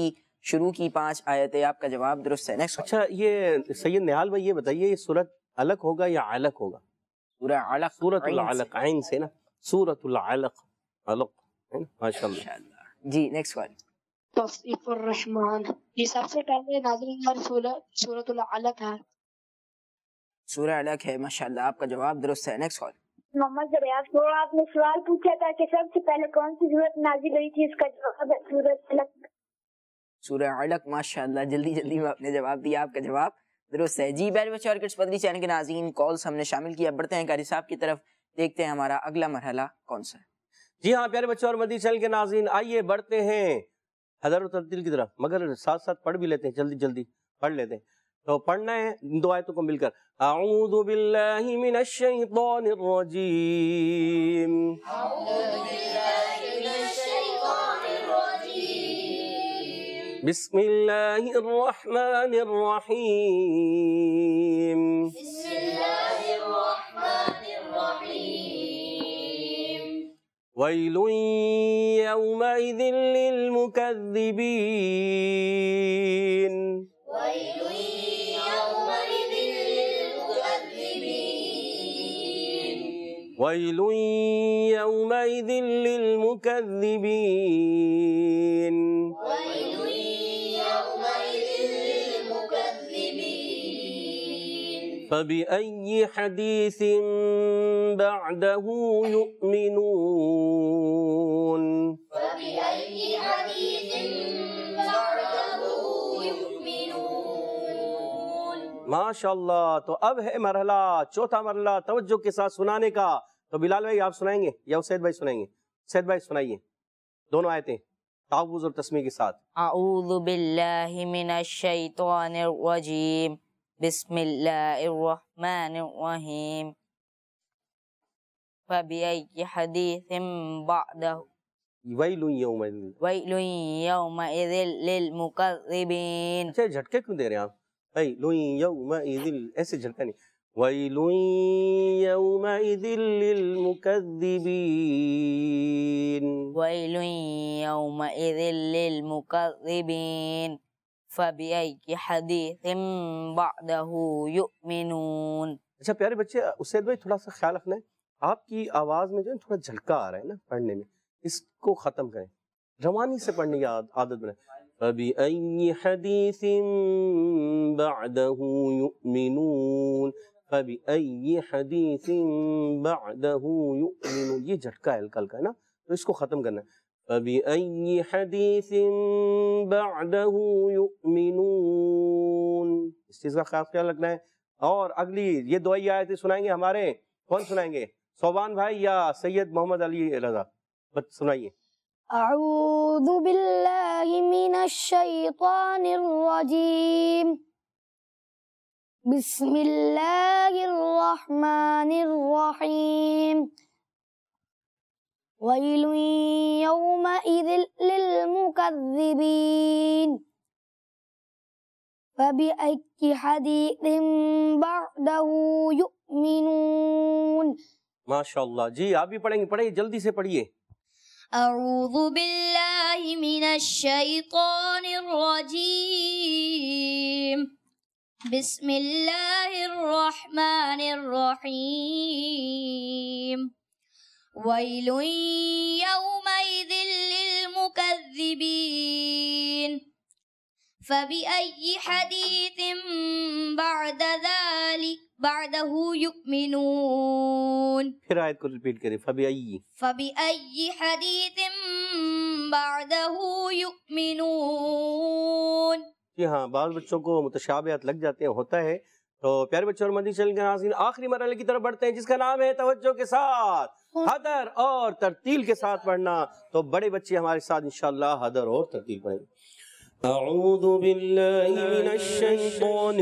شروع کی پانچ آیتیں. آپ کا جواب درست ہے. نیکسٹ. اچھا یہ سید نہال بھائی یہ بتائیے یہ سورت علق ہوگا یا علق ہوگا؟ سورہ علق. سورت العلق عین سے نا، سورت العلق علق. ماشاء اللہ. جی نیکسٹ ون. توصیف الرحمن، یہ سب سے پہلے نازل ہونے والی سورۃ العلق ہے. سورہ علق ہے. ماشاءاللہ آپ کا جواب درست ہے. Next one. محمد ریاض کو آپ نے سوال پوچھا تھا کہ سب سے پہلے کون سی سورت نازل ہوئی تھی، اس کا جواب ہے سورۃ علق. سورہ علق. ماشاءاللہ جلدی جلدی میں اپنے جواب دیا. آپ کا جواب درست ہے. جی پیارے بچے اور کڈس مدنی چینل کے ناظرین، کالز ہم نے شامل کیا. بڑھتے ہیں قاری صاحب کی طرف، دیکھتے ہیں ہمارا اگلا مرحلہ کون سا ہے. جی ہاں پیارے بچے اور مدنی چینل کے ناظرین، آئیے بڑھتے ہیں حضر و ترتیل کی طرف، مگر ساتھ ساتھ پڑھ بھی لیتے ہیں، جلدی جلدی پڑھ لیتے ہیں. تو پڑھنا ہے دو آیتوں کو مل کر. اعوذ باللہ من الشیطان الرجیم بسم اللہ الرحمن الرحیم ویل یومئذ للمکذبین ویل یومئذ للمکذبین فبأي حديث بعده يؤمنون فبأي حديث بعده يؤمنون. ماشاء اللہ. تو اب ہے مرحلہ چوتھا مرحلہ توجہ کے ساتھ سنانے کا. تو بلال بھائی آپ سنائیں گے یا اسید بھائی سنائیں گے؟ اسید بھائی سنائیے دونوں آیتیں تعوذ اور تسمیہ کے ساتھ. اعوذ باللہ من الشیطان الرجیم بسم اللہ الرحمن الرحیم فبأي حدیث بعدہ ویل یومئذ ویل یومئذ للمکذبین. اچھا جھٹکے کیوں دے رہے ہیں آپ؟ ویل یومئذ ایسے جھٹکا نہیں. ویل یومئذ للمکذبین ویل یومئذ للمکذبین فبأي حدیث بعدہ یؤمنون. اچھا پیارے بچے اسید بھائی تھوڑا سا خیال رکھنا ہے، آپ کی آواز میں جو ہے تھوڑا جھلکا آ رہا ہے نا پڑھنے میں، اس کو ختم کریں، روانی سے پڑھنے کی عادت بنائیں. فبأي حدیث بعدہ یؤمنون فبأي حدیث بعدہ یؤمنون. یہ جھٹکا ہے ہلکا ہلکا ہے نا، تو اس کو ختم کرنا ہے. فبأي حدیث بعدہ یؤمنون. اس چیز کا خاص خیال رکھنا ہے. اور اگلی یہ دو ہی آیتیں سنائیں گے ہمارے، کون سنائیں گے؟ صوبان بھائی یا سید محمد علی رضا؟ بس سنائیے. اعوذ باللہ من الشیطان الرجیم بسم اللہ الرحمن الرحیم ویل یومئذ للمکذبین فبأي حدیث بعدہ یؤمنون. ماشاءاللہ. جی آپ بھی پڑھیں گے، پڑھیں جلدی سے پڑھیے. اعوذ باللہ من الشیطان الرجیم بسم اللہ الرحمن الرحیم ویل یومئذ للمکذبین فبأي حدیث بعد ذلك بعدہ یؤمنون. پھر آیت کو ریپیٹ کریں. فبأي فبأي حدیث بعدہ یؤمنون. جی ہاں بعض بچوں کو متشابہات لگ جاتے ہیں، ہوتا ہے. تو پیارے بچوں اور مدنی چینل کے ناظرین آخری مرحلے کی طرف بڑھتے ہیں جس کا نام ہے توجہ کے ساتھ حدر اور ترتیل کے ساتھ پڑھنا. تو بڑے بچے ہمارے ساتھ انشاءاللہ حدر اور ترتیل پڑھیں گے. اعوذ باللہ من الشیطان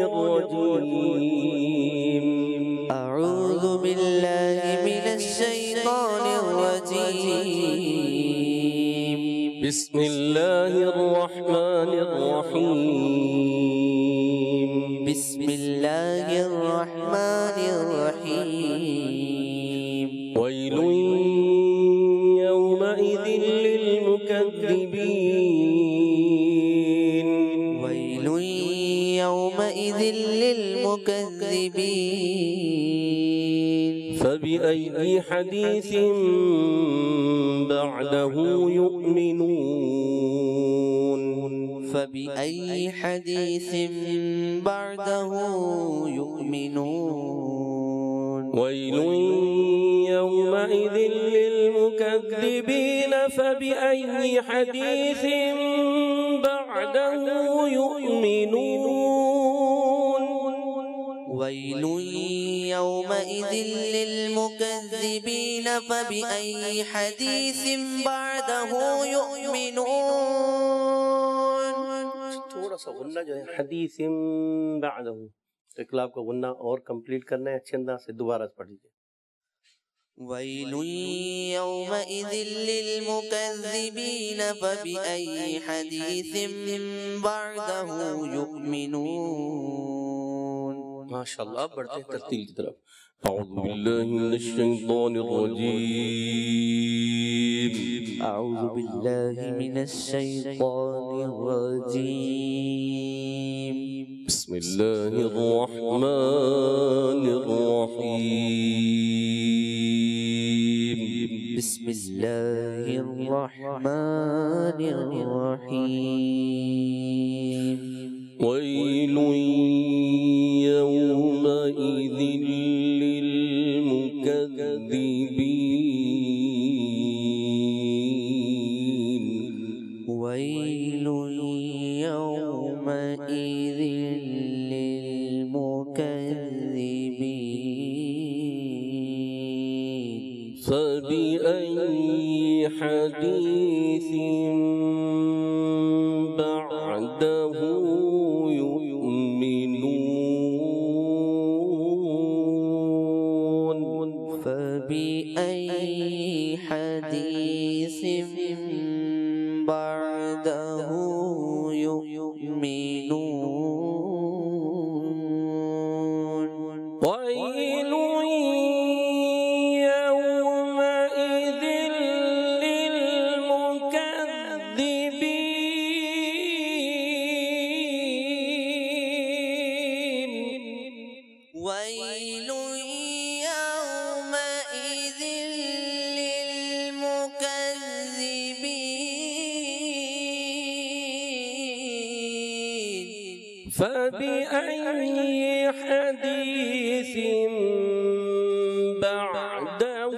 الرجیم اعوذ باللہ من الشیطان الرجیم بسم اللہ الرحمن الرحیم بسم اللہ الرحمن الرحیم ویل یومئذ للمکذبین للمكذبين فبأي حديث بعده يؤمنون فبأي حديث بعده يؤمنون ويل يومئذ للمكذبين فبأي حديث بعده يؤمنون ويل يومئذ للمكذبين فبأي حديث بعده يؤمنون थोड़ा सा गुन्ना जो है हदीस بعده इकलाब का गुन्ना और कंप्लीट करना है अच्छे अंदाज से दोबारा पढ़ लीजिए ويل يومئذ للمكذبين فبأي حديث بعده يؤمنون माशाअल्लाह बढ़ते हैं तरतील की तरफ अऊज़ु बिल्लाहि मिनश शैतानिर रजीम أعوذ بالله من الشيطان الرجيم بسم الله الرحمن الرحيم بسم الله الرحمن الرحيم ويل يومئذ للمكذبين ويل يومئذ للمكذبين فبأي حديث بعده يؤمنون فبأي حديث بعده يؤمنون ويل يومئذ للمكذبين ويل يومئذ للمكذبين فبأي حديث بعده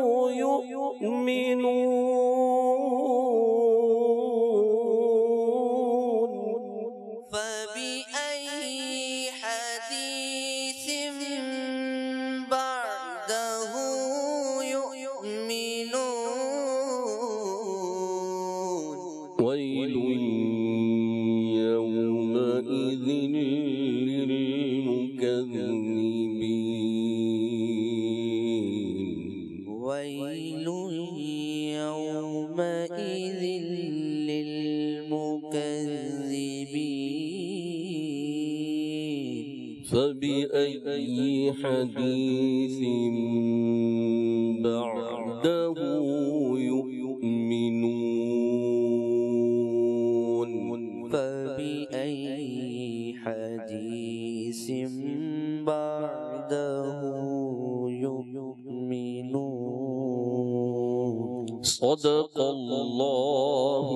يؤمنون فبأي حديث بعده يؤمنون ويل يومئذ للمكذبين ويل يومئذ للمكذبين فبأي حديث بعده يؤمنون فبأي حديث بعده يؤمنون صدق الله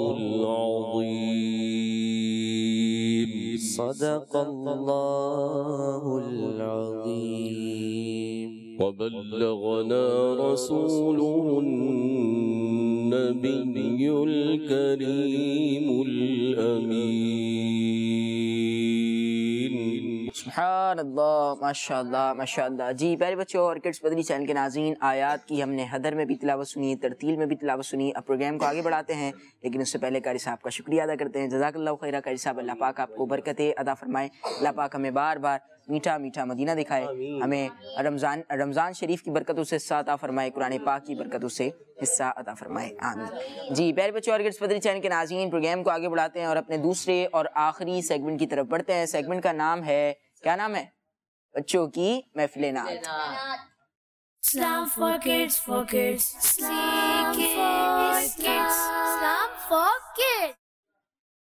العظيم صدق الله العظيم وبلغنا رسوله النبي الكريم الأمين सुभान अल्लाह माशाअल्लाह माशाअल्लाह। जी प्यारे बच्चों और किड्स बदली चैनल के नाज़रीन, आयात की हमने हदर में भी तिलावत सुनी, तरतील में भी तिलावत सुनी। अब प्रोग्राम को आगे बढ़ाते हैं, लेकिन उससे पहले कारी साहब का शुक्रिया अदा करते हैं। जज़ाकल्लाहु खैरा कारी साहब, अल्लाह पाक आपको बरकतें अदा फरमाए, अल्लाह पाक हमें बार बार मीठा मीठा मदीना दिखाए, हमें रमज़ान रमज़ान शरीफ की बरकतों से हिस्सा अता फरमाए, कुरान पाक की बरकतों से हिस्सा अता फरमाए, आमीन। जी प्यारे बच्चों और किड्स बदली चैनल के नाज़रीन, प्रोग्राम को आगे बढ़ाते हैं और अपने दूसरे और आखिरी सेगमेंट की तरफ बढ़ते हैं। सेगमेंट का नाम है, क्या नाम है? बच्चों की महफिल नात। Islam for kids, for kids. Islam for kids. Islam for kids.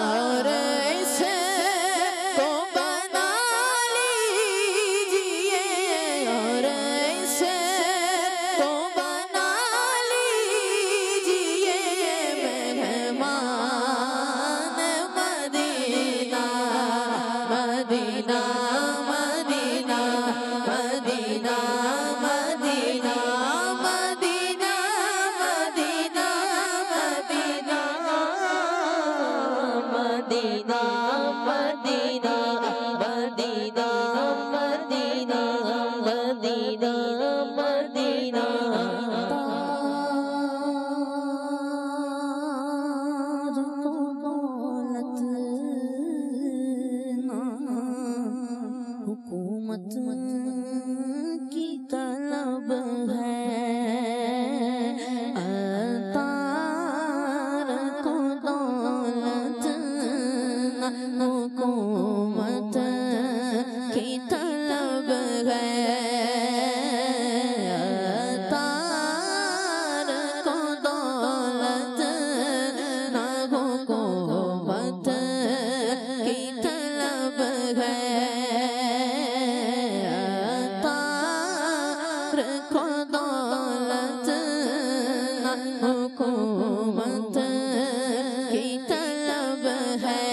دولت نہ حکومت کی طلب ہے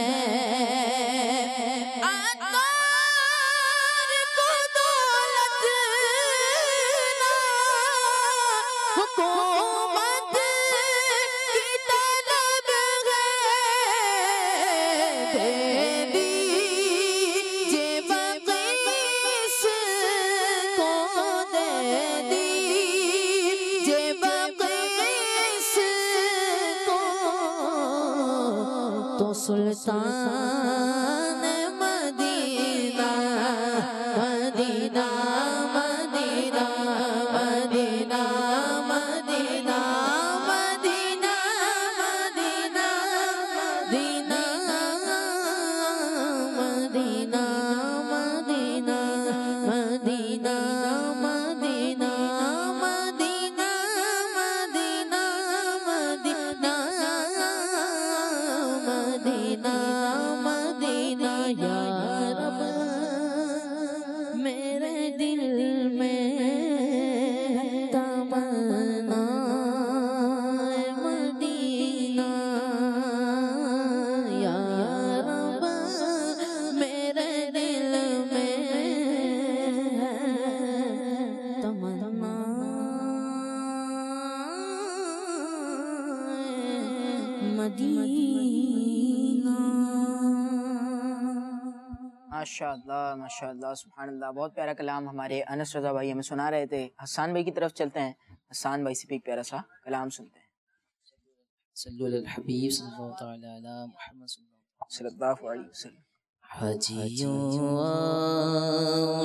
عطار کو دولت نہ حکومت کی طلب ہے دے دیجئے بقیس کو دے دیجئے بقیس کو تو سلطان مدینہ مدینہ مدینہ مدینہ مدینہ مدینہ مدینہ مدینہ مدینہ مدینہ مدینہ مدینہ مدینہ مدینہ مدینہ مدینہ مدینہ یا رب میرے دل میں تمنا مدینہ یا رب میرے دل میں تمنا مدینہ ماشاء اللہ ماشاء اللہ سبحان اللہ. بہت پیارا کلام ہمارے انس رضا بھائی ہمیں سنا رہے تھے. حسان بھائی کی طرف چلتے ہیں. حسان بھائی سے بھی ایک پیارا سا کلام سنتے ہیں. صلو علی الحبیب صلی اللہ تعالی علی محمد صلی صلی اللہ علیہ وسلم. حجیوں آؤ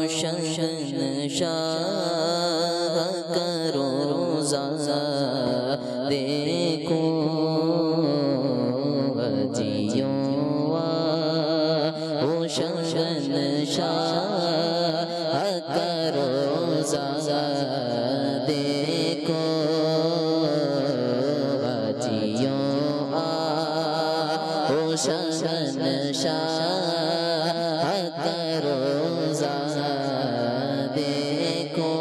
شہنشاہ کرو روزہ دیکھو حجیوں آؤ شہنشاہ کرو روزہ دیکھو حجیوں آؤ شہنشاہ کرو روزہ دیکھو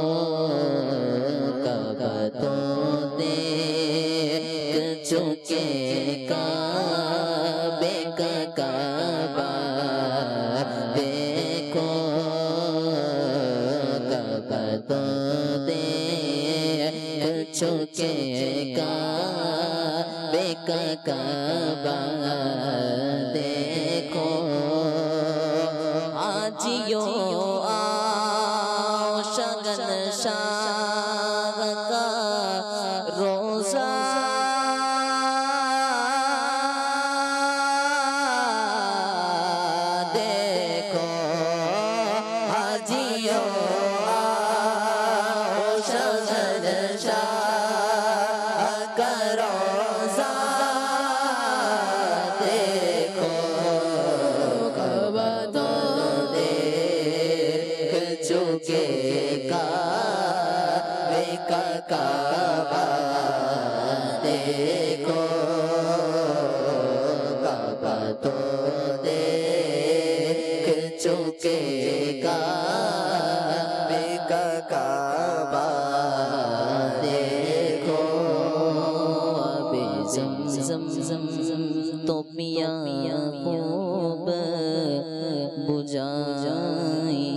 کعبہ تو دیکھ چکے کعبے کا کعبہ دیکھو کعبہ تو دیکھ چکے کعبے کا کعبہ دیکھو آجیو آؤ شہنشاہ کا روزہ دیکھو آجیو آؤ شہنشاہ کا روزہ دیکھو کعبہ تو چکے کعبے کا کعبہ دیکھو کعبہ تو دیکھ چکے کعبے کا کعبہ دیکھو اب زمزم زمزم تو پیا خوب بجائیں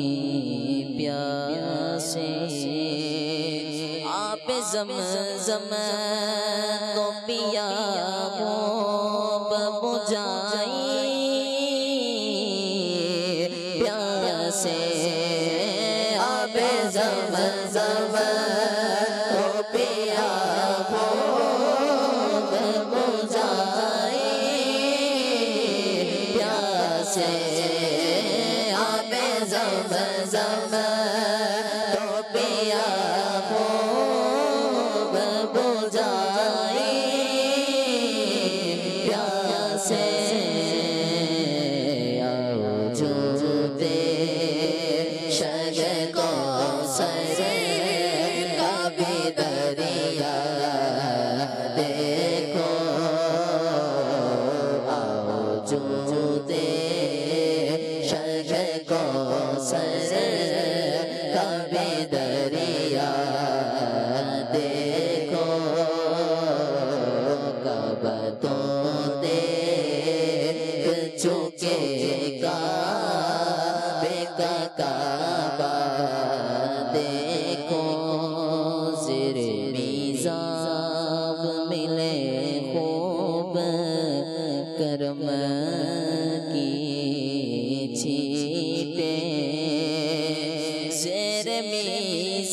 پیاسے آپ زمزم تو پیا خوب بجائیں پیاسے آپ زمزم تو پیا خوب بجائیں پیاسے آپ زمزم تو پیا خوب بجائیں پیاسے آؤ جو دے شگ کو سر کا بھی دریا دیکھو آؤ جو دے شگ کو سر کا بھی دریا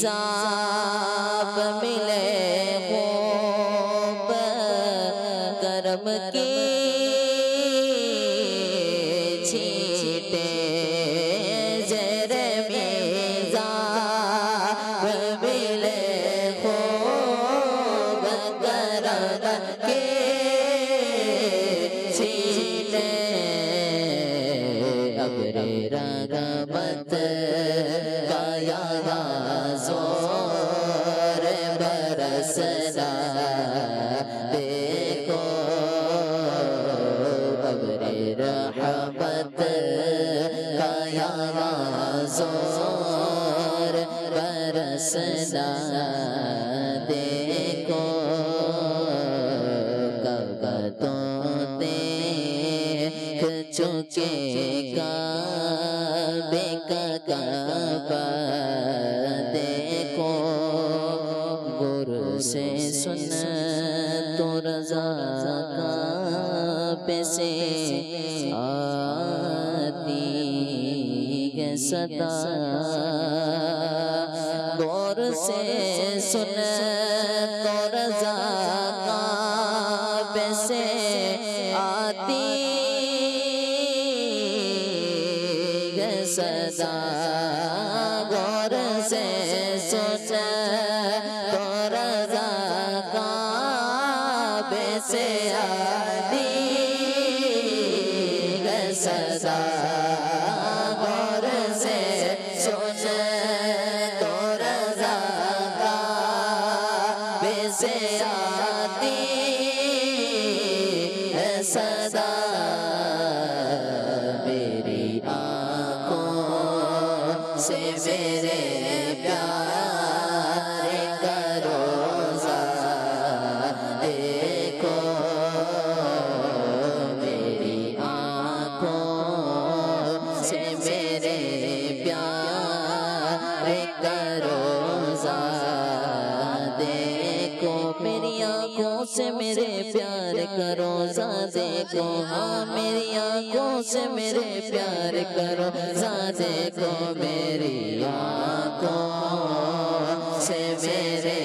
حساب ملے خوب کرم کی چھیٹے زیر میزاب ملے خوب کرم کی چھیٹے ابر رحمت کا یہاں زور برسنا دیکھو ابر رحمت کا یہاں زور برسنا دیکھو کعبتوں دیکھ چکے کعبے کا کعبہ دیکھو غور سے سن تو رضا کعبے سے آتی ہے صدا غور سے سن تو رضا کعبے سے آتی ہے صدا غور سے سن تو رضا کعبے سے آتی ہے صدا غور سے سن تو رضا کعبے سے آتی ہے صدا میری آنکھوں سے میرے پیار کا روزہ دیکھو میری آنکھوں سے میرے پیار کا روزہ دیکھو میری آنکھوں سے میرے پیار کا روزہ دیکھو ہاں میری آنکھوں سے میرے پیار کا روزہ دیکھو میری آنکھوں سے میرے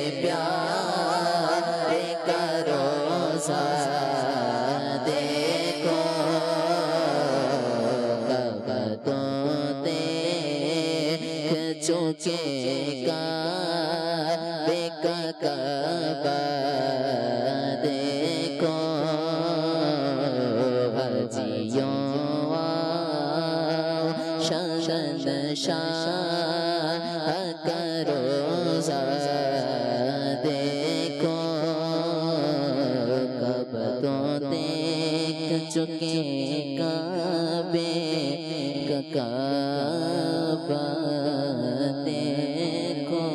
پیار کا روزہ دیکھو کعبتوں دیکھ چکے کعبے کا کعبہ دیکھو حجیوں شان شاہ کا روزہ دیکھو کعبتوں دیکھ چکے کعبے کا کعبہ دیکھو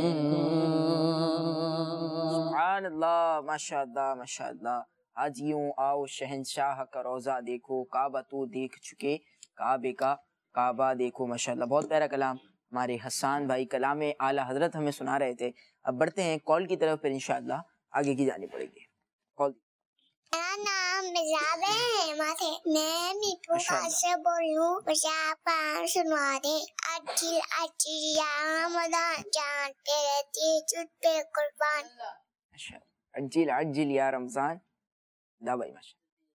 سبحان اللہ ماشاء اللہ ماشاء اللہ آج یوں آؤ شہنشاہ کا روزہ دیکھو کعبہ تو دیکھ چکے کعبے کا کعبہ دیکھو ماشاءاللہ بہت پیارا کلام ہمارے حسان بھائی کلام اعلیٰ حضرت ہمیں سنا رہے تھے اب بڑھتے ہیں کال کی طرف پھر انشاءاللہ آگے کی جانب پڑے گی کال میرا نام مزاب ہے ماتھے میں میٹھو سے بول رہی ہوں مجھے آپ کا سنوا دے اچھی اچھی یا رمضان جانتے رہتی تجھ پہ قربان عجل عجل یا رمضان دا بھائی ماشاء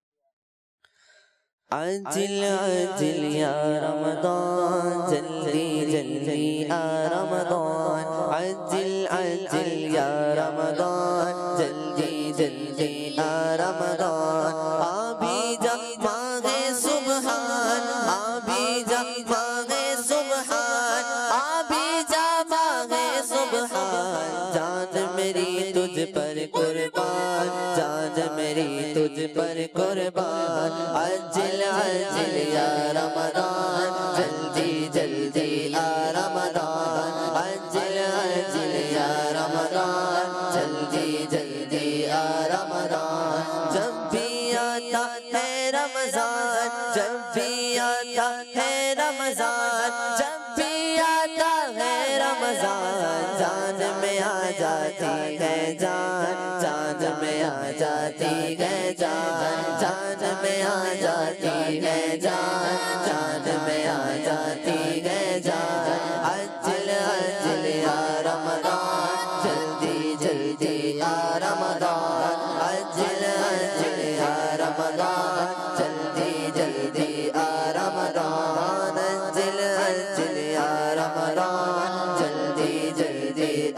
عجل عجل یا رمضان جلدی جلدی آ رمضان عجل عجل یا رمضان جلدی جلدی آ رمضان آبی جا ماغے سبحان آبی جا ماغے سبحان آبی جا ماغے سبحان جان میری تجھ پر قربان جان میری تجھ پر قربان عجل عجل یا رمضان جلدی جلدی آ رمضان عجل عجل یا رمضان جلدی جلدی آ رمضان جب بھی آتا ہے رمضان جب بھی آتا ہے رمضان جب بھی آتا ہے رمضان جان میں آ جاتی ہے جان جان میں آ جاتی ہے جان جان میں آ جاتی ہے جان جان میں آ جاتی ہے جان عجل عجل یا رمضان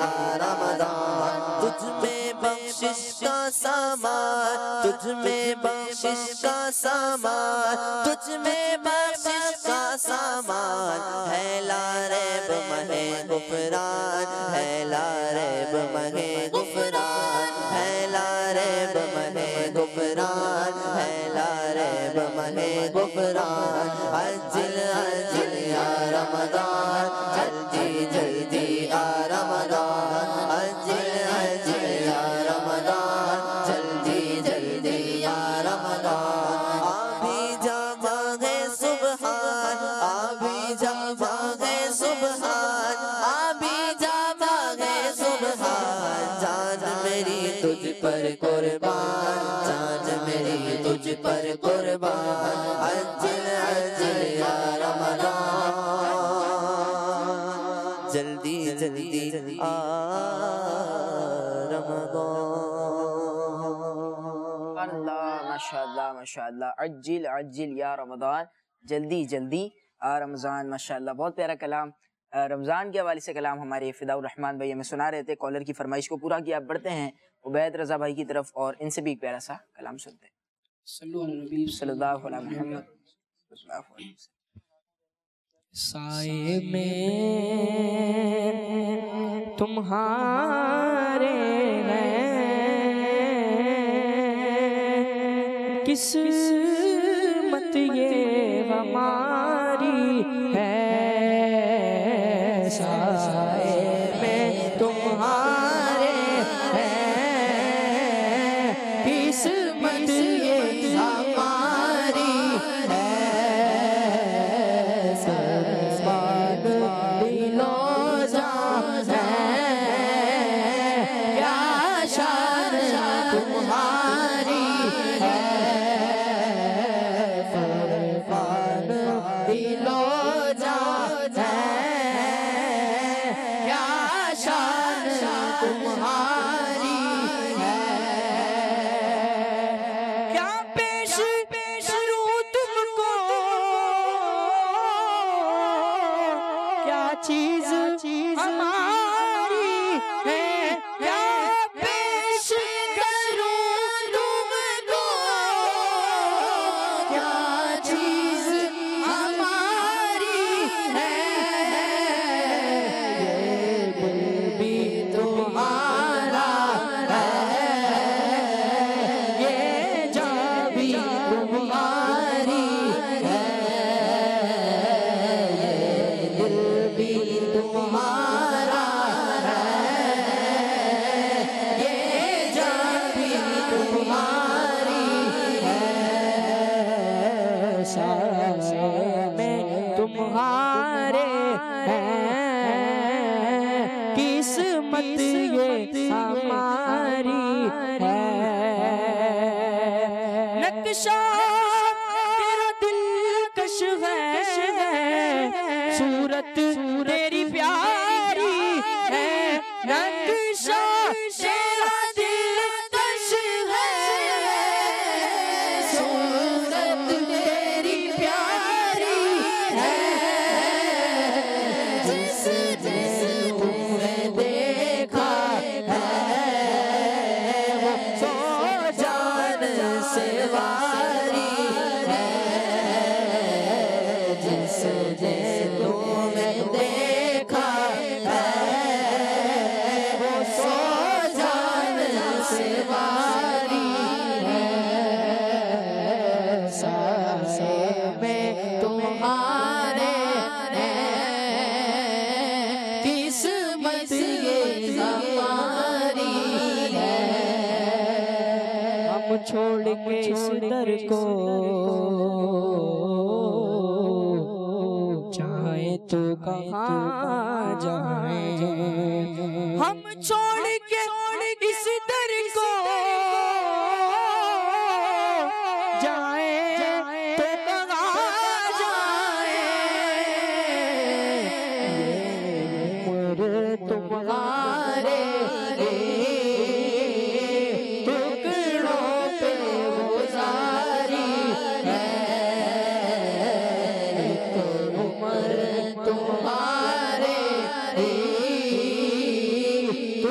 رمضان تجھ میں بخشش کا سامان تجھ میں بخشش کا سامان تجھ میں بخشش کا سامان ہے لا ریب مہے غفران ہے لا ریب مہے غفران ہے لا ریب مہے غفران ہے لا ریب مہے غفران عجل عجل یا رمضان جلدی جلدی آ رمضان عجل عجل یا رمضان جلدی جلدی آ رمضان آبی جا مانگے سبحان آبی جا مانگے سبحان آبی جا مانگے سبحان جان میری تجھ پر قربان جان میری تجھ پر قربان عجل عجل یا رمضان جلدی جلدی آ رمضان اللہ ماشاءاللہ ماشاءاللہ عجل عجل یا رمضان جلدی جلدی آ رمضان ماشاءاللہ بہت پیارا کلام رمضان کے حوالے سے کلام ہمارے فدا الرحمن بھائی ہمیں سنا رہے تھے کالر کی فرمائش کو پورا کیا بڑھتے ہیں عبید رضا بھائی کی طرف اور ان سے بھی ایک پیارا سا کلام سنتے ہیں صلی اللہ علیہ محمد صلی اللہ علیہ وسلم سائے میں تمہارے ہیں قسمت یہ ہماری ہے سائے میں تمہارے ہیں قسمت یہ ہماری چھوڑ کے اس در کو چاہے تو کہاں جائیں ہم چھوڑ کے اس در کو جائیں تو کہاں جائیں عمر تمہارے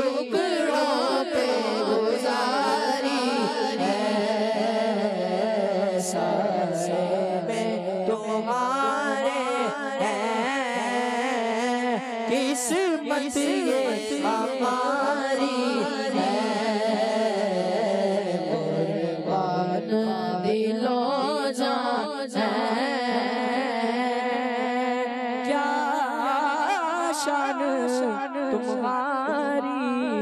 टुकड़ों पे गुजारी है साहिबे तुम्हारे हैं किस्मत ये हमारी है कुर्बान दिलो जान है क्या शान तुम्हारी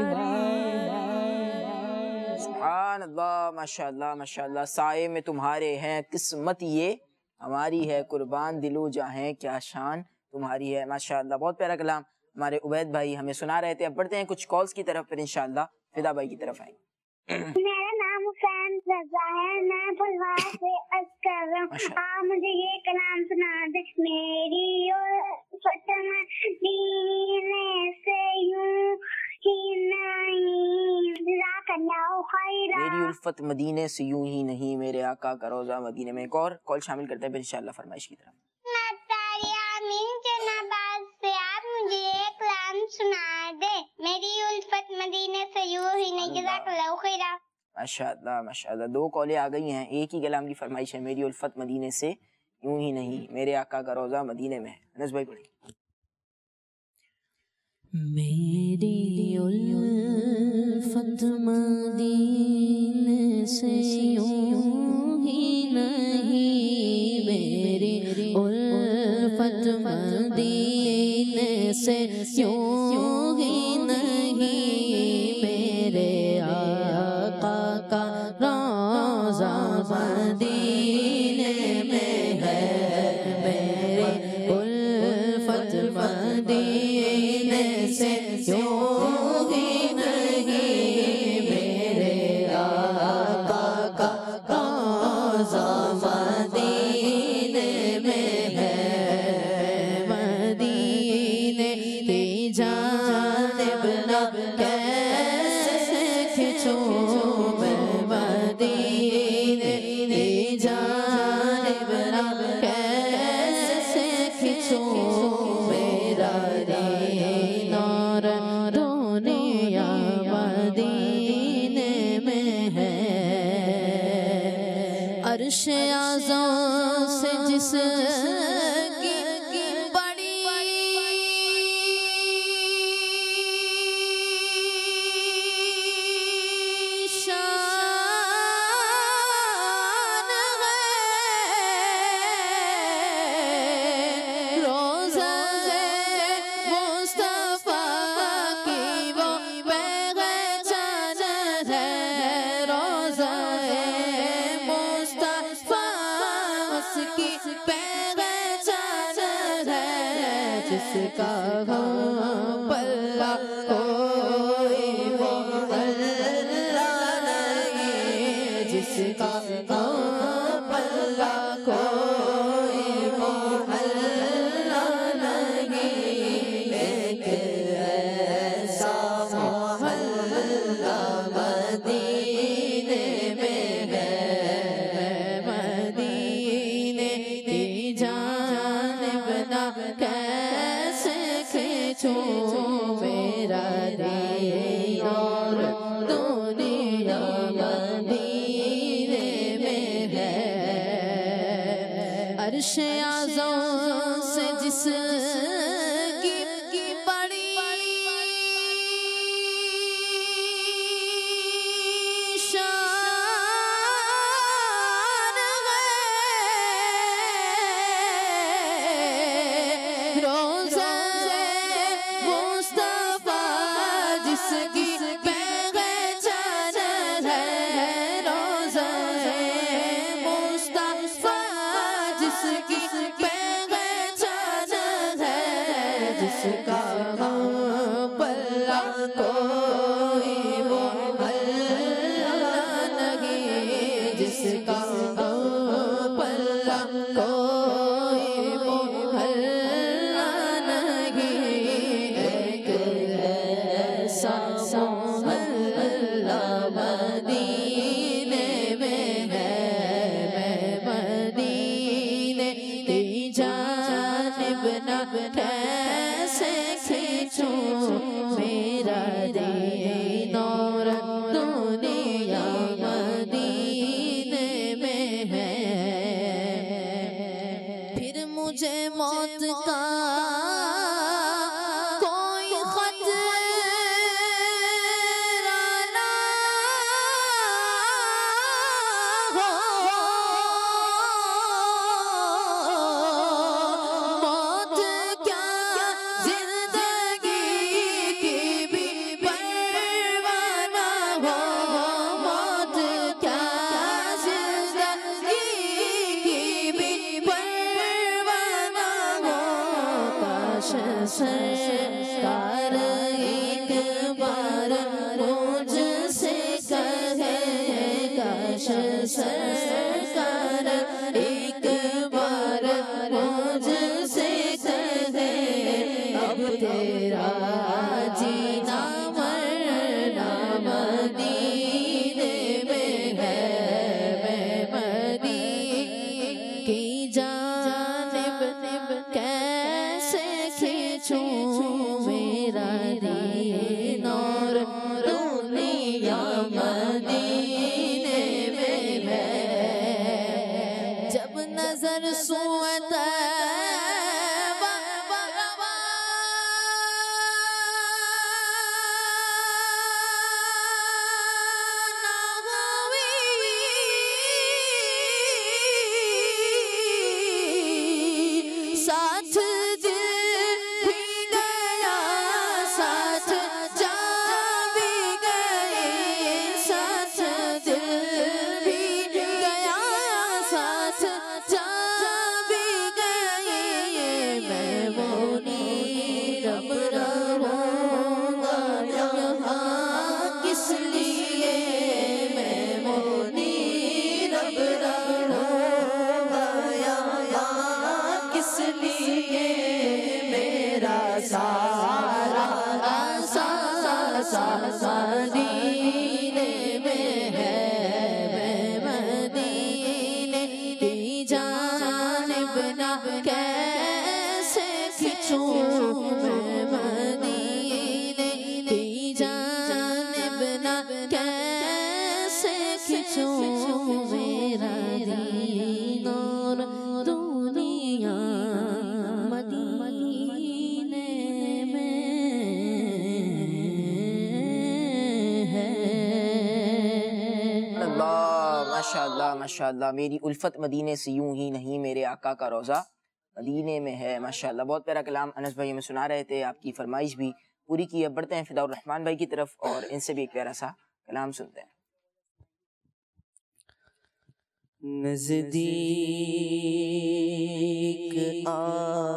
सुभान अल्लाह, माशाअल्लाह माशाअल्लाह। साए में तुम्हारे हैं किस्मत ये हमारी है, कुर्बान दिलो जाहें क्या शान तुम्हारी है। माशाअल्लाह, बहुत प्यारा कलाम हमारे उबैद भाई हमें सुना रहे थे। अब बढ़ते हैं कुछ कॉल्स की तरफ, फिर इंशाअल्लाह फिदा भाई की तरफ आएंगे। मेरा नाम हुसैन रज़ा है, मैं फुलवार से अर्ज कर रहा हूँ। आप मुझे ये कलाम सुना दे। मेरी उल्फत मदीने से यूं ही नहीं, जज़ाकल्लाहु खैरा। मेरी उल्फत मदीने से यूं ही नहीं, मेरे आका का रोजा मदीने में। एक और कॉल शामिल करते हैं फिर इंशाअल्लाह फरमाइश की तरफ। आप मुझे एक कलाम सुना दे। मेरी उल्फत मदीने से यूं ही नहीं, जज़ाकल्लाहु खैरा। माशाअल्लाह माशाअल्लाह, दो कॉलें आ गई हैं, एक ही कलाम की फरमाइश है। मेरी उल्फत मदीने से यूं ही नहीं, मेरे आका का रोजा मदीने में है। अनस भाई पढ़िए। मेरी उल्फत मदीने से यूं ही नहीं, मेरी उल्फत मदीने से यूं ही नहीं, मेरे आका का रोज़ा मदीने में है, मेरे उल्फत मदीने से यूं ही नहीं, मेरे आका का रोज़ा मदीने में है, मदीने की जानिब ना कैसे खिंचूं मैं, मदीने की जानिब ना कैसे खिंचूं, मेरा दीन और दुनिया मदीने में है। अर्श आज़म से जिसकी बड़ी शान है, रोज़ा मुस्तफ़ा की वो पहचान है, रोज़ा मुस्तफ़ा उसकी पहचान है, जिसका पल्ला कोई वो अल्लाह नहीं, जिसका पल्ला कोई वो अल्लाह नहीं, एक ऐसा मोहल्ला मदीने में है, मदीने की जानिब ना कैसे खिंचूं, मेरा दीन और दुनिया मदीने में है। अर्श आज़म से जिसकी बड़ी शान है, रोज़ा मुस्तफ़ा जिसकी पहचान है, रोज़ा मुस्तफ़ा जिसकी पहचान है, जिसका पल्ला कोई वो अल्लाह नहीं, जिसका पल्ला कोई वो अल्लाह नहीं, एक ऐसा मोहल्ला मदीने में है, मैं मदीने की जानिब ना कैसे खिंचूं, मेरा दिल سرکار ایک بار مجھ سے کہے اب تیرا جینا مرنا مدینے میں ہے میں مدینے کی جانب کیسے کھینچوں میرا دین اور دنیا مدینے میں ہے جب نظر سوئے طیبہ ساتھ دل بھی گیا ساتھ جا بھی گئے ساتھ دل بھی گیا ساتھ جا بھی گئے میں منیر اب رہوں گا یہاں کس لیے میں منیر اب رہوں گا یہاں کس لیے میرا سارا سارا مدینے میں ہے میں مدینے کی جانب نہ کیسے کھینچوں میں مدینے کی جانب نہ کیسے کھینچوں میرا دین اور دنیا مدینے میں ہے اللہ ماشاء اللہ ماشاء اللہ میری الفت مدینے سے یوں ہی نہیں میرے آقا کا روزہ مدینے میں ہے ماشاء اللہ بہت پیارا کلام انس بھائی ہمیں سنا رہے تھے آپ کی فرمائش بھی پوری کی اب بڑھتے ہیں فدا الرحمن بھائی کی طرف اور ان سے بھی ایک پیارا سا کلام سنتے ہیں نزدیک آ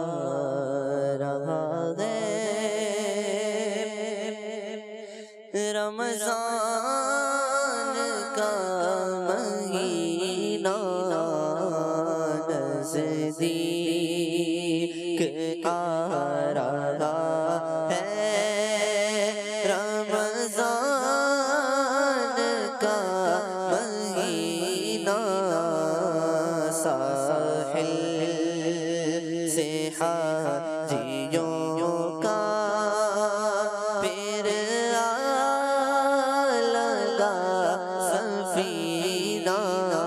رہا ہے رمضان کا مہینہ نزدیک آ رہا ہے رمضان کا مہینہ ساحل سے حاجیوں کا پھر آ لگا سفینہ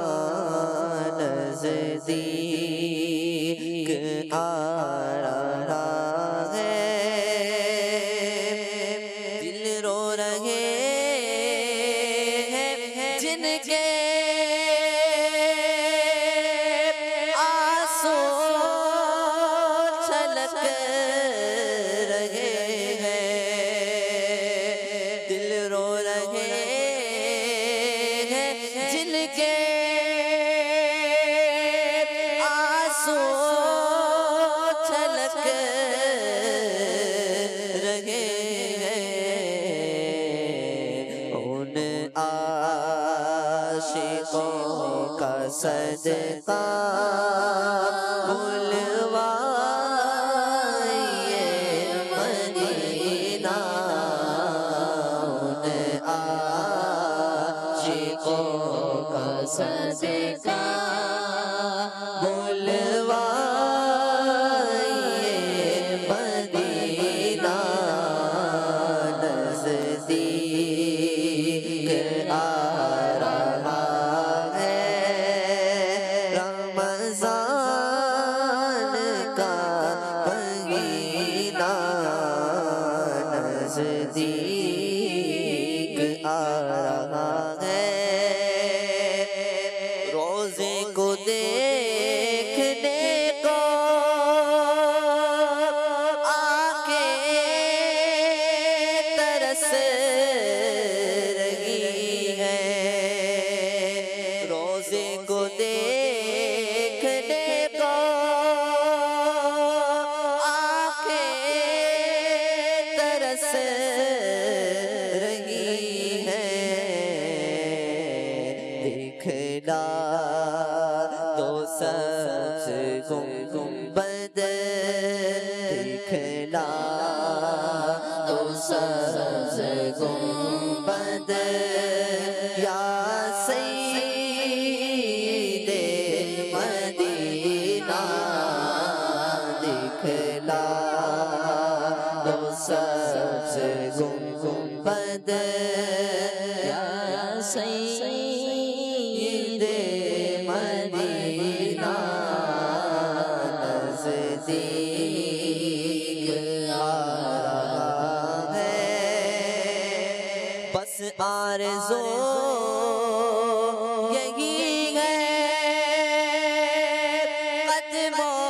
نزدیک آ رہا ہے دل رو رہے ہیں جن کے آنسو چھلک رہے ہیں دل رو رہے ہیں جن کے آنسو چھلک رہے ہیں ان عاشقوں کا صدقہ بلوائیے مدینہ ان عاشقوں کا صدقہ بلوائیے مدینہ نزدیک آ رہا ہے رمضان کا مہینہ نزدیک آ رہا ہے روزے کو دیکھنے کو آنکھیں ترس رہی ہیں روزے کو دیکھنے کو آنکھیں ترس رہی ہیں دکھلا دو سبز گنبد دکھلا دو سبز گنبد یا سید مدینہ دکھلا دو سبز گنبد یا سید مدینہ نزدیک آ رہا ہے بس آرزو یہی ہے قدموں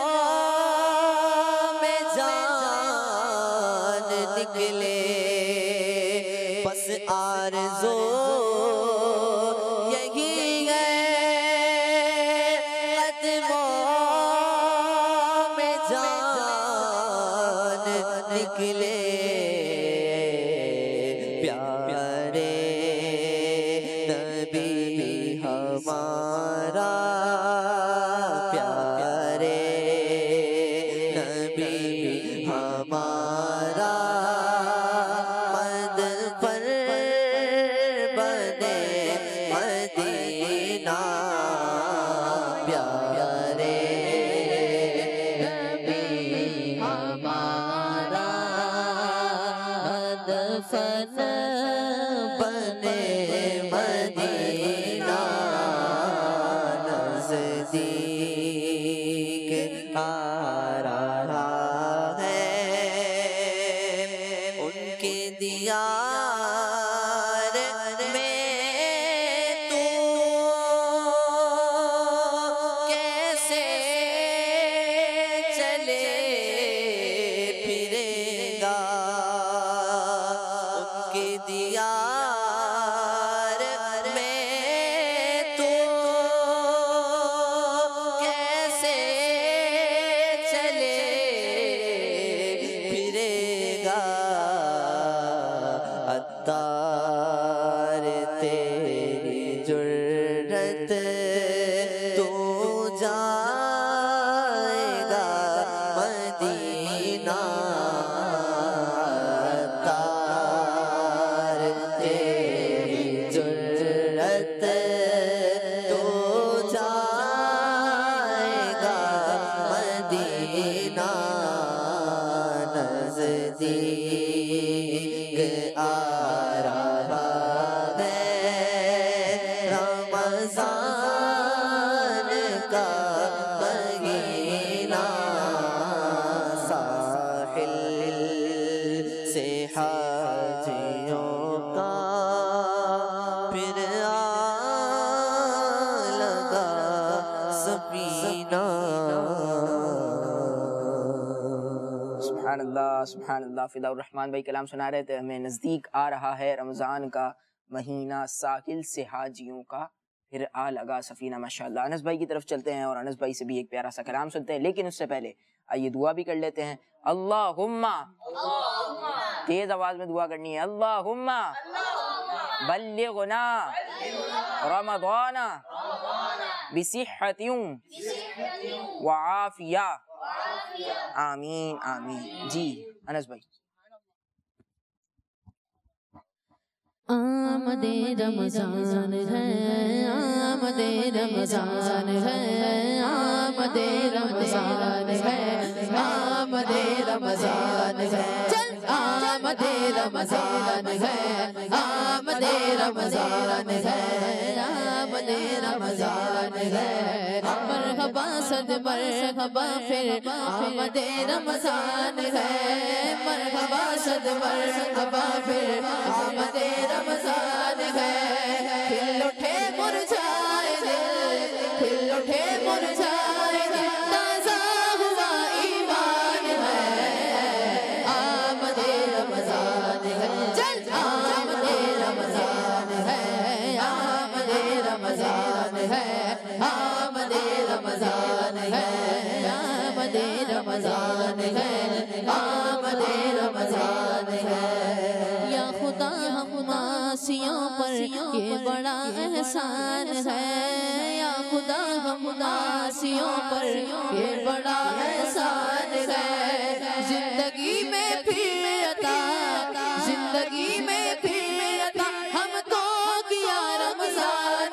میں جان نکلے بس آرزو یہی ہے قدموں میں جان نکلے پیارے نبی ہمارا پیارے نبی ہمارا مد پر بنے مدینہ پیارے نبی ہمارا مد پر بنے مدینہ نزدیک آ رہا ہے ان کے دیار میں تو کیسے چلے پھرے گا ان کے دیار میں تو کیسے چلے پھرے گا عطار تیری جرت تو جائے گا مدینہ عطار تیری جرت تو جائے گا مدینہ نزدیک آ رہا ہے رمضان کا مہینہ ساحل سے حاجیوں کا پھر آ لگا سفینہ سبحان اللہ سبحان اللہ فدا الرحمن بھائی کلام سنا رہے تھے ہمیں نزدیک آ رہا ہے رمضان کا مہینہ ساحل سے حاجیوں کا پھر آ لگا سفینہ ماشاءاللہ انس بھائی کی طرف چلتے ہیں اور انس بھائی سے بھی ایک پیارا سا کلام سنتے ہیں لیکن اس سے پہلے آئیے دعا بھی کر لیتے ہیں اللہم تیز آواز میں دعا کرنی ہے اللہم بلغنا رمضان بصحت وعافیہ آمین آمین جی انس بھائی آمد رمضان ہے آمد رمضان ہے آمد رمضان ہے آمد رمضان ہے چل آمد رمضان ہے آمد رمضان ہے آمد رمضان ہے مرحبا صد مرحبا پھر آمد رمضان ہے مرحبا صد مرحبا پھر آمد رمضان ہے کھل اٹھے مرجھائے دل کھل اٹھے مرجھائے دل تازہ ہوا ایمان ہے آمد رمضان ہے چل آمد رمضان ہے آمد رمضان ہے آمد رمضان ہے آمد رمضان ہے آمد رمضان ہے یا خدا ہمارا آسیوں پر یہ بڑا احسان ہے یا خدا ہم آسیوں پر یہ بڑا احسان ہے زندگی میں پھر عطا زندگی میں پھر عطا ہم کو کیا رمضان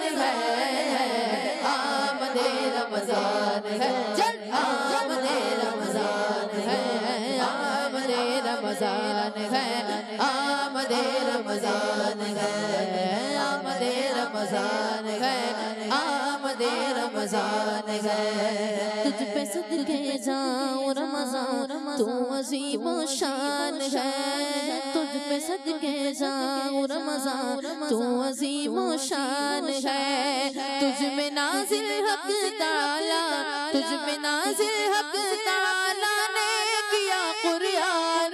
ہے آمد رمضان ہے چل آمد رمضان ہے آمد رمضان ہے آمد رمضان ہے آمد رمضان ہے آمد رمضان ہے تجھ پہ صدقے جاؤں رمضان تو عظیم و شان ہے تجھ پہ صدقے جاؤں رمضان تو عظیم و شان ہے تجھ میں نازل حق تعالی تجھ میں نازل حق تعالی نے کیا قرآن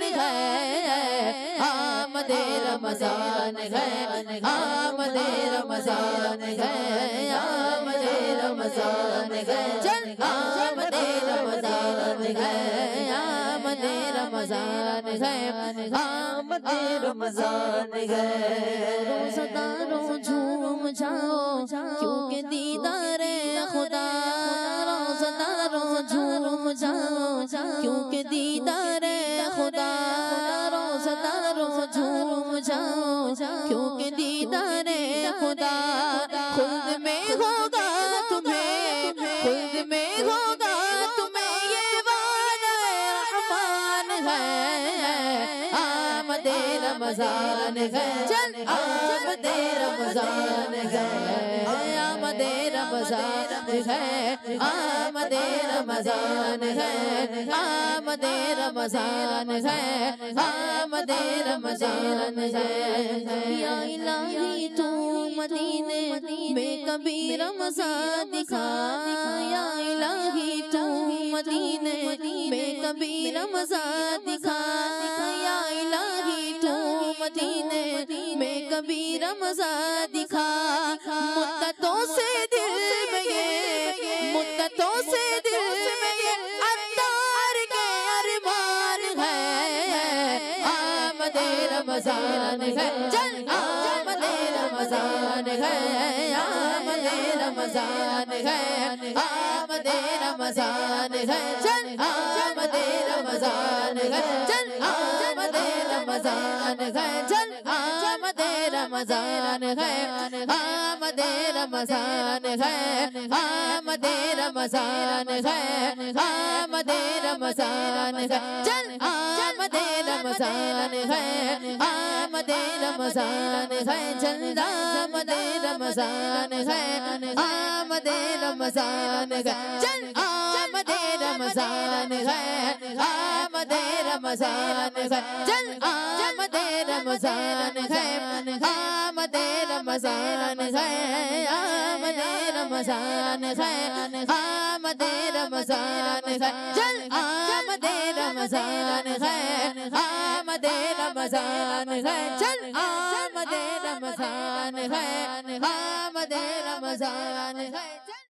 ہے آمد رمضان ہے آمد رمضان ہے آمد رمضان ہے چل آمد رمضان ہے آمد رمضان ہے آمد رمضان ہے روزہ داروں جھوم جاؤ کیونکہ دیدار خدا روزہ داروں جھوم جاؤ کیونکہ دیدار خدا روزہ داروں جھوم جاؤ کیونکہ دیدار خدا خلد میں ہوگا تمہیں خلد میں ہوگا تمہیں یہ وعدہ رحمان ہے آمد رمضان ہے چل آمد رمضان ہے آمد رمضان ہے آمد رمضان ہے آمد رمضان ہے آمد رمضان ہے یا الہی تو مدینے میں کبھی رمضان دکھا یا الہی تو مدینے میں کبھی رمضان دکھا یا الہی تو مدینے میں کبھی رمضان دکھا مدتوں سے دل میں یہ مدتوں سے دل میں یہ عطار کے ارمان ہے آمد رمضان ہے چل آمد رمضان ہے آمد رمضان ہے آمد رمضان ہے چل آمد رمضان ہے چل آمد رمضان ہے چل آمد رمضان ہے آمد رمضان ہے آمد رمضان ہے آمد رمضان ہے چل آمد رمضان ہے آمد رمضان ہے چل آمد رمضان ہے آمد رمضان ہے چل آمد رمضان ہے آمد رمضان ہے چل آمد رمضان ہے آمد رمضان ہے آمد رمضان ہے آمد رمضان ہے چل آمد رمضان ہے آمد رمضان ہے چل آمد رمضان ہے آمد رمضان ہے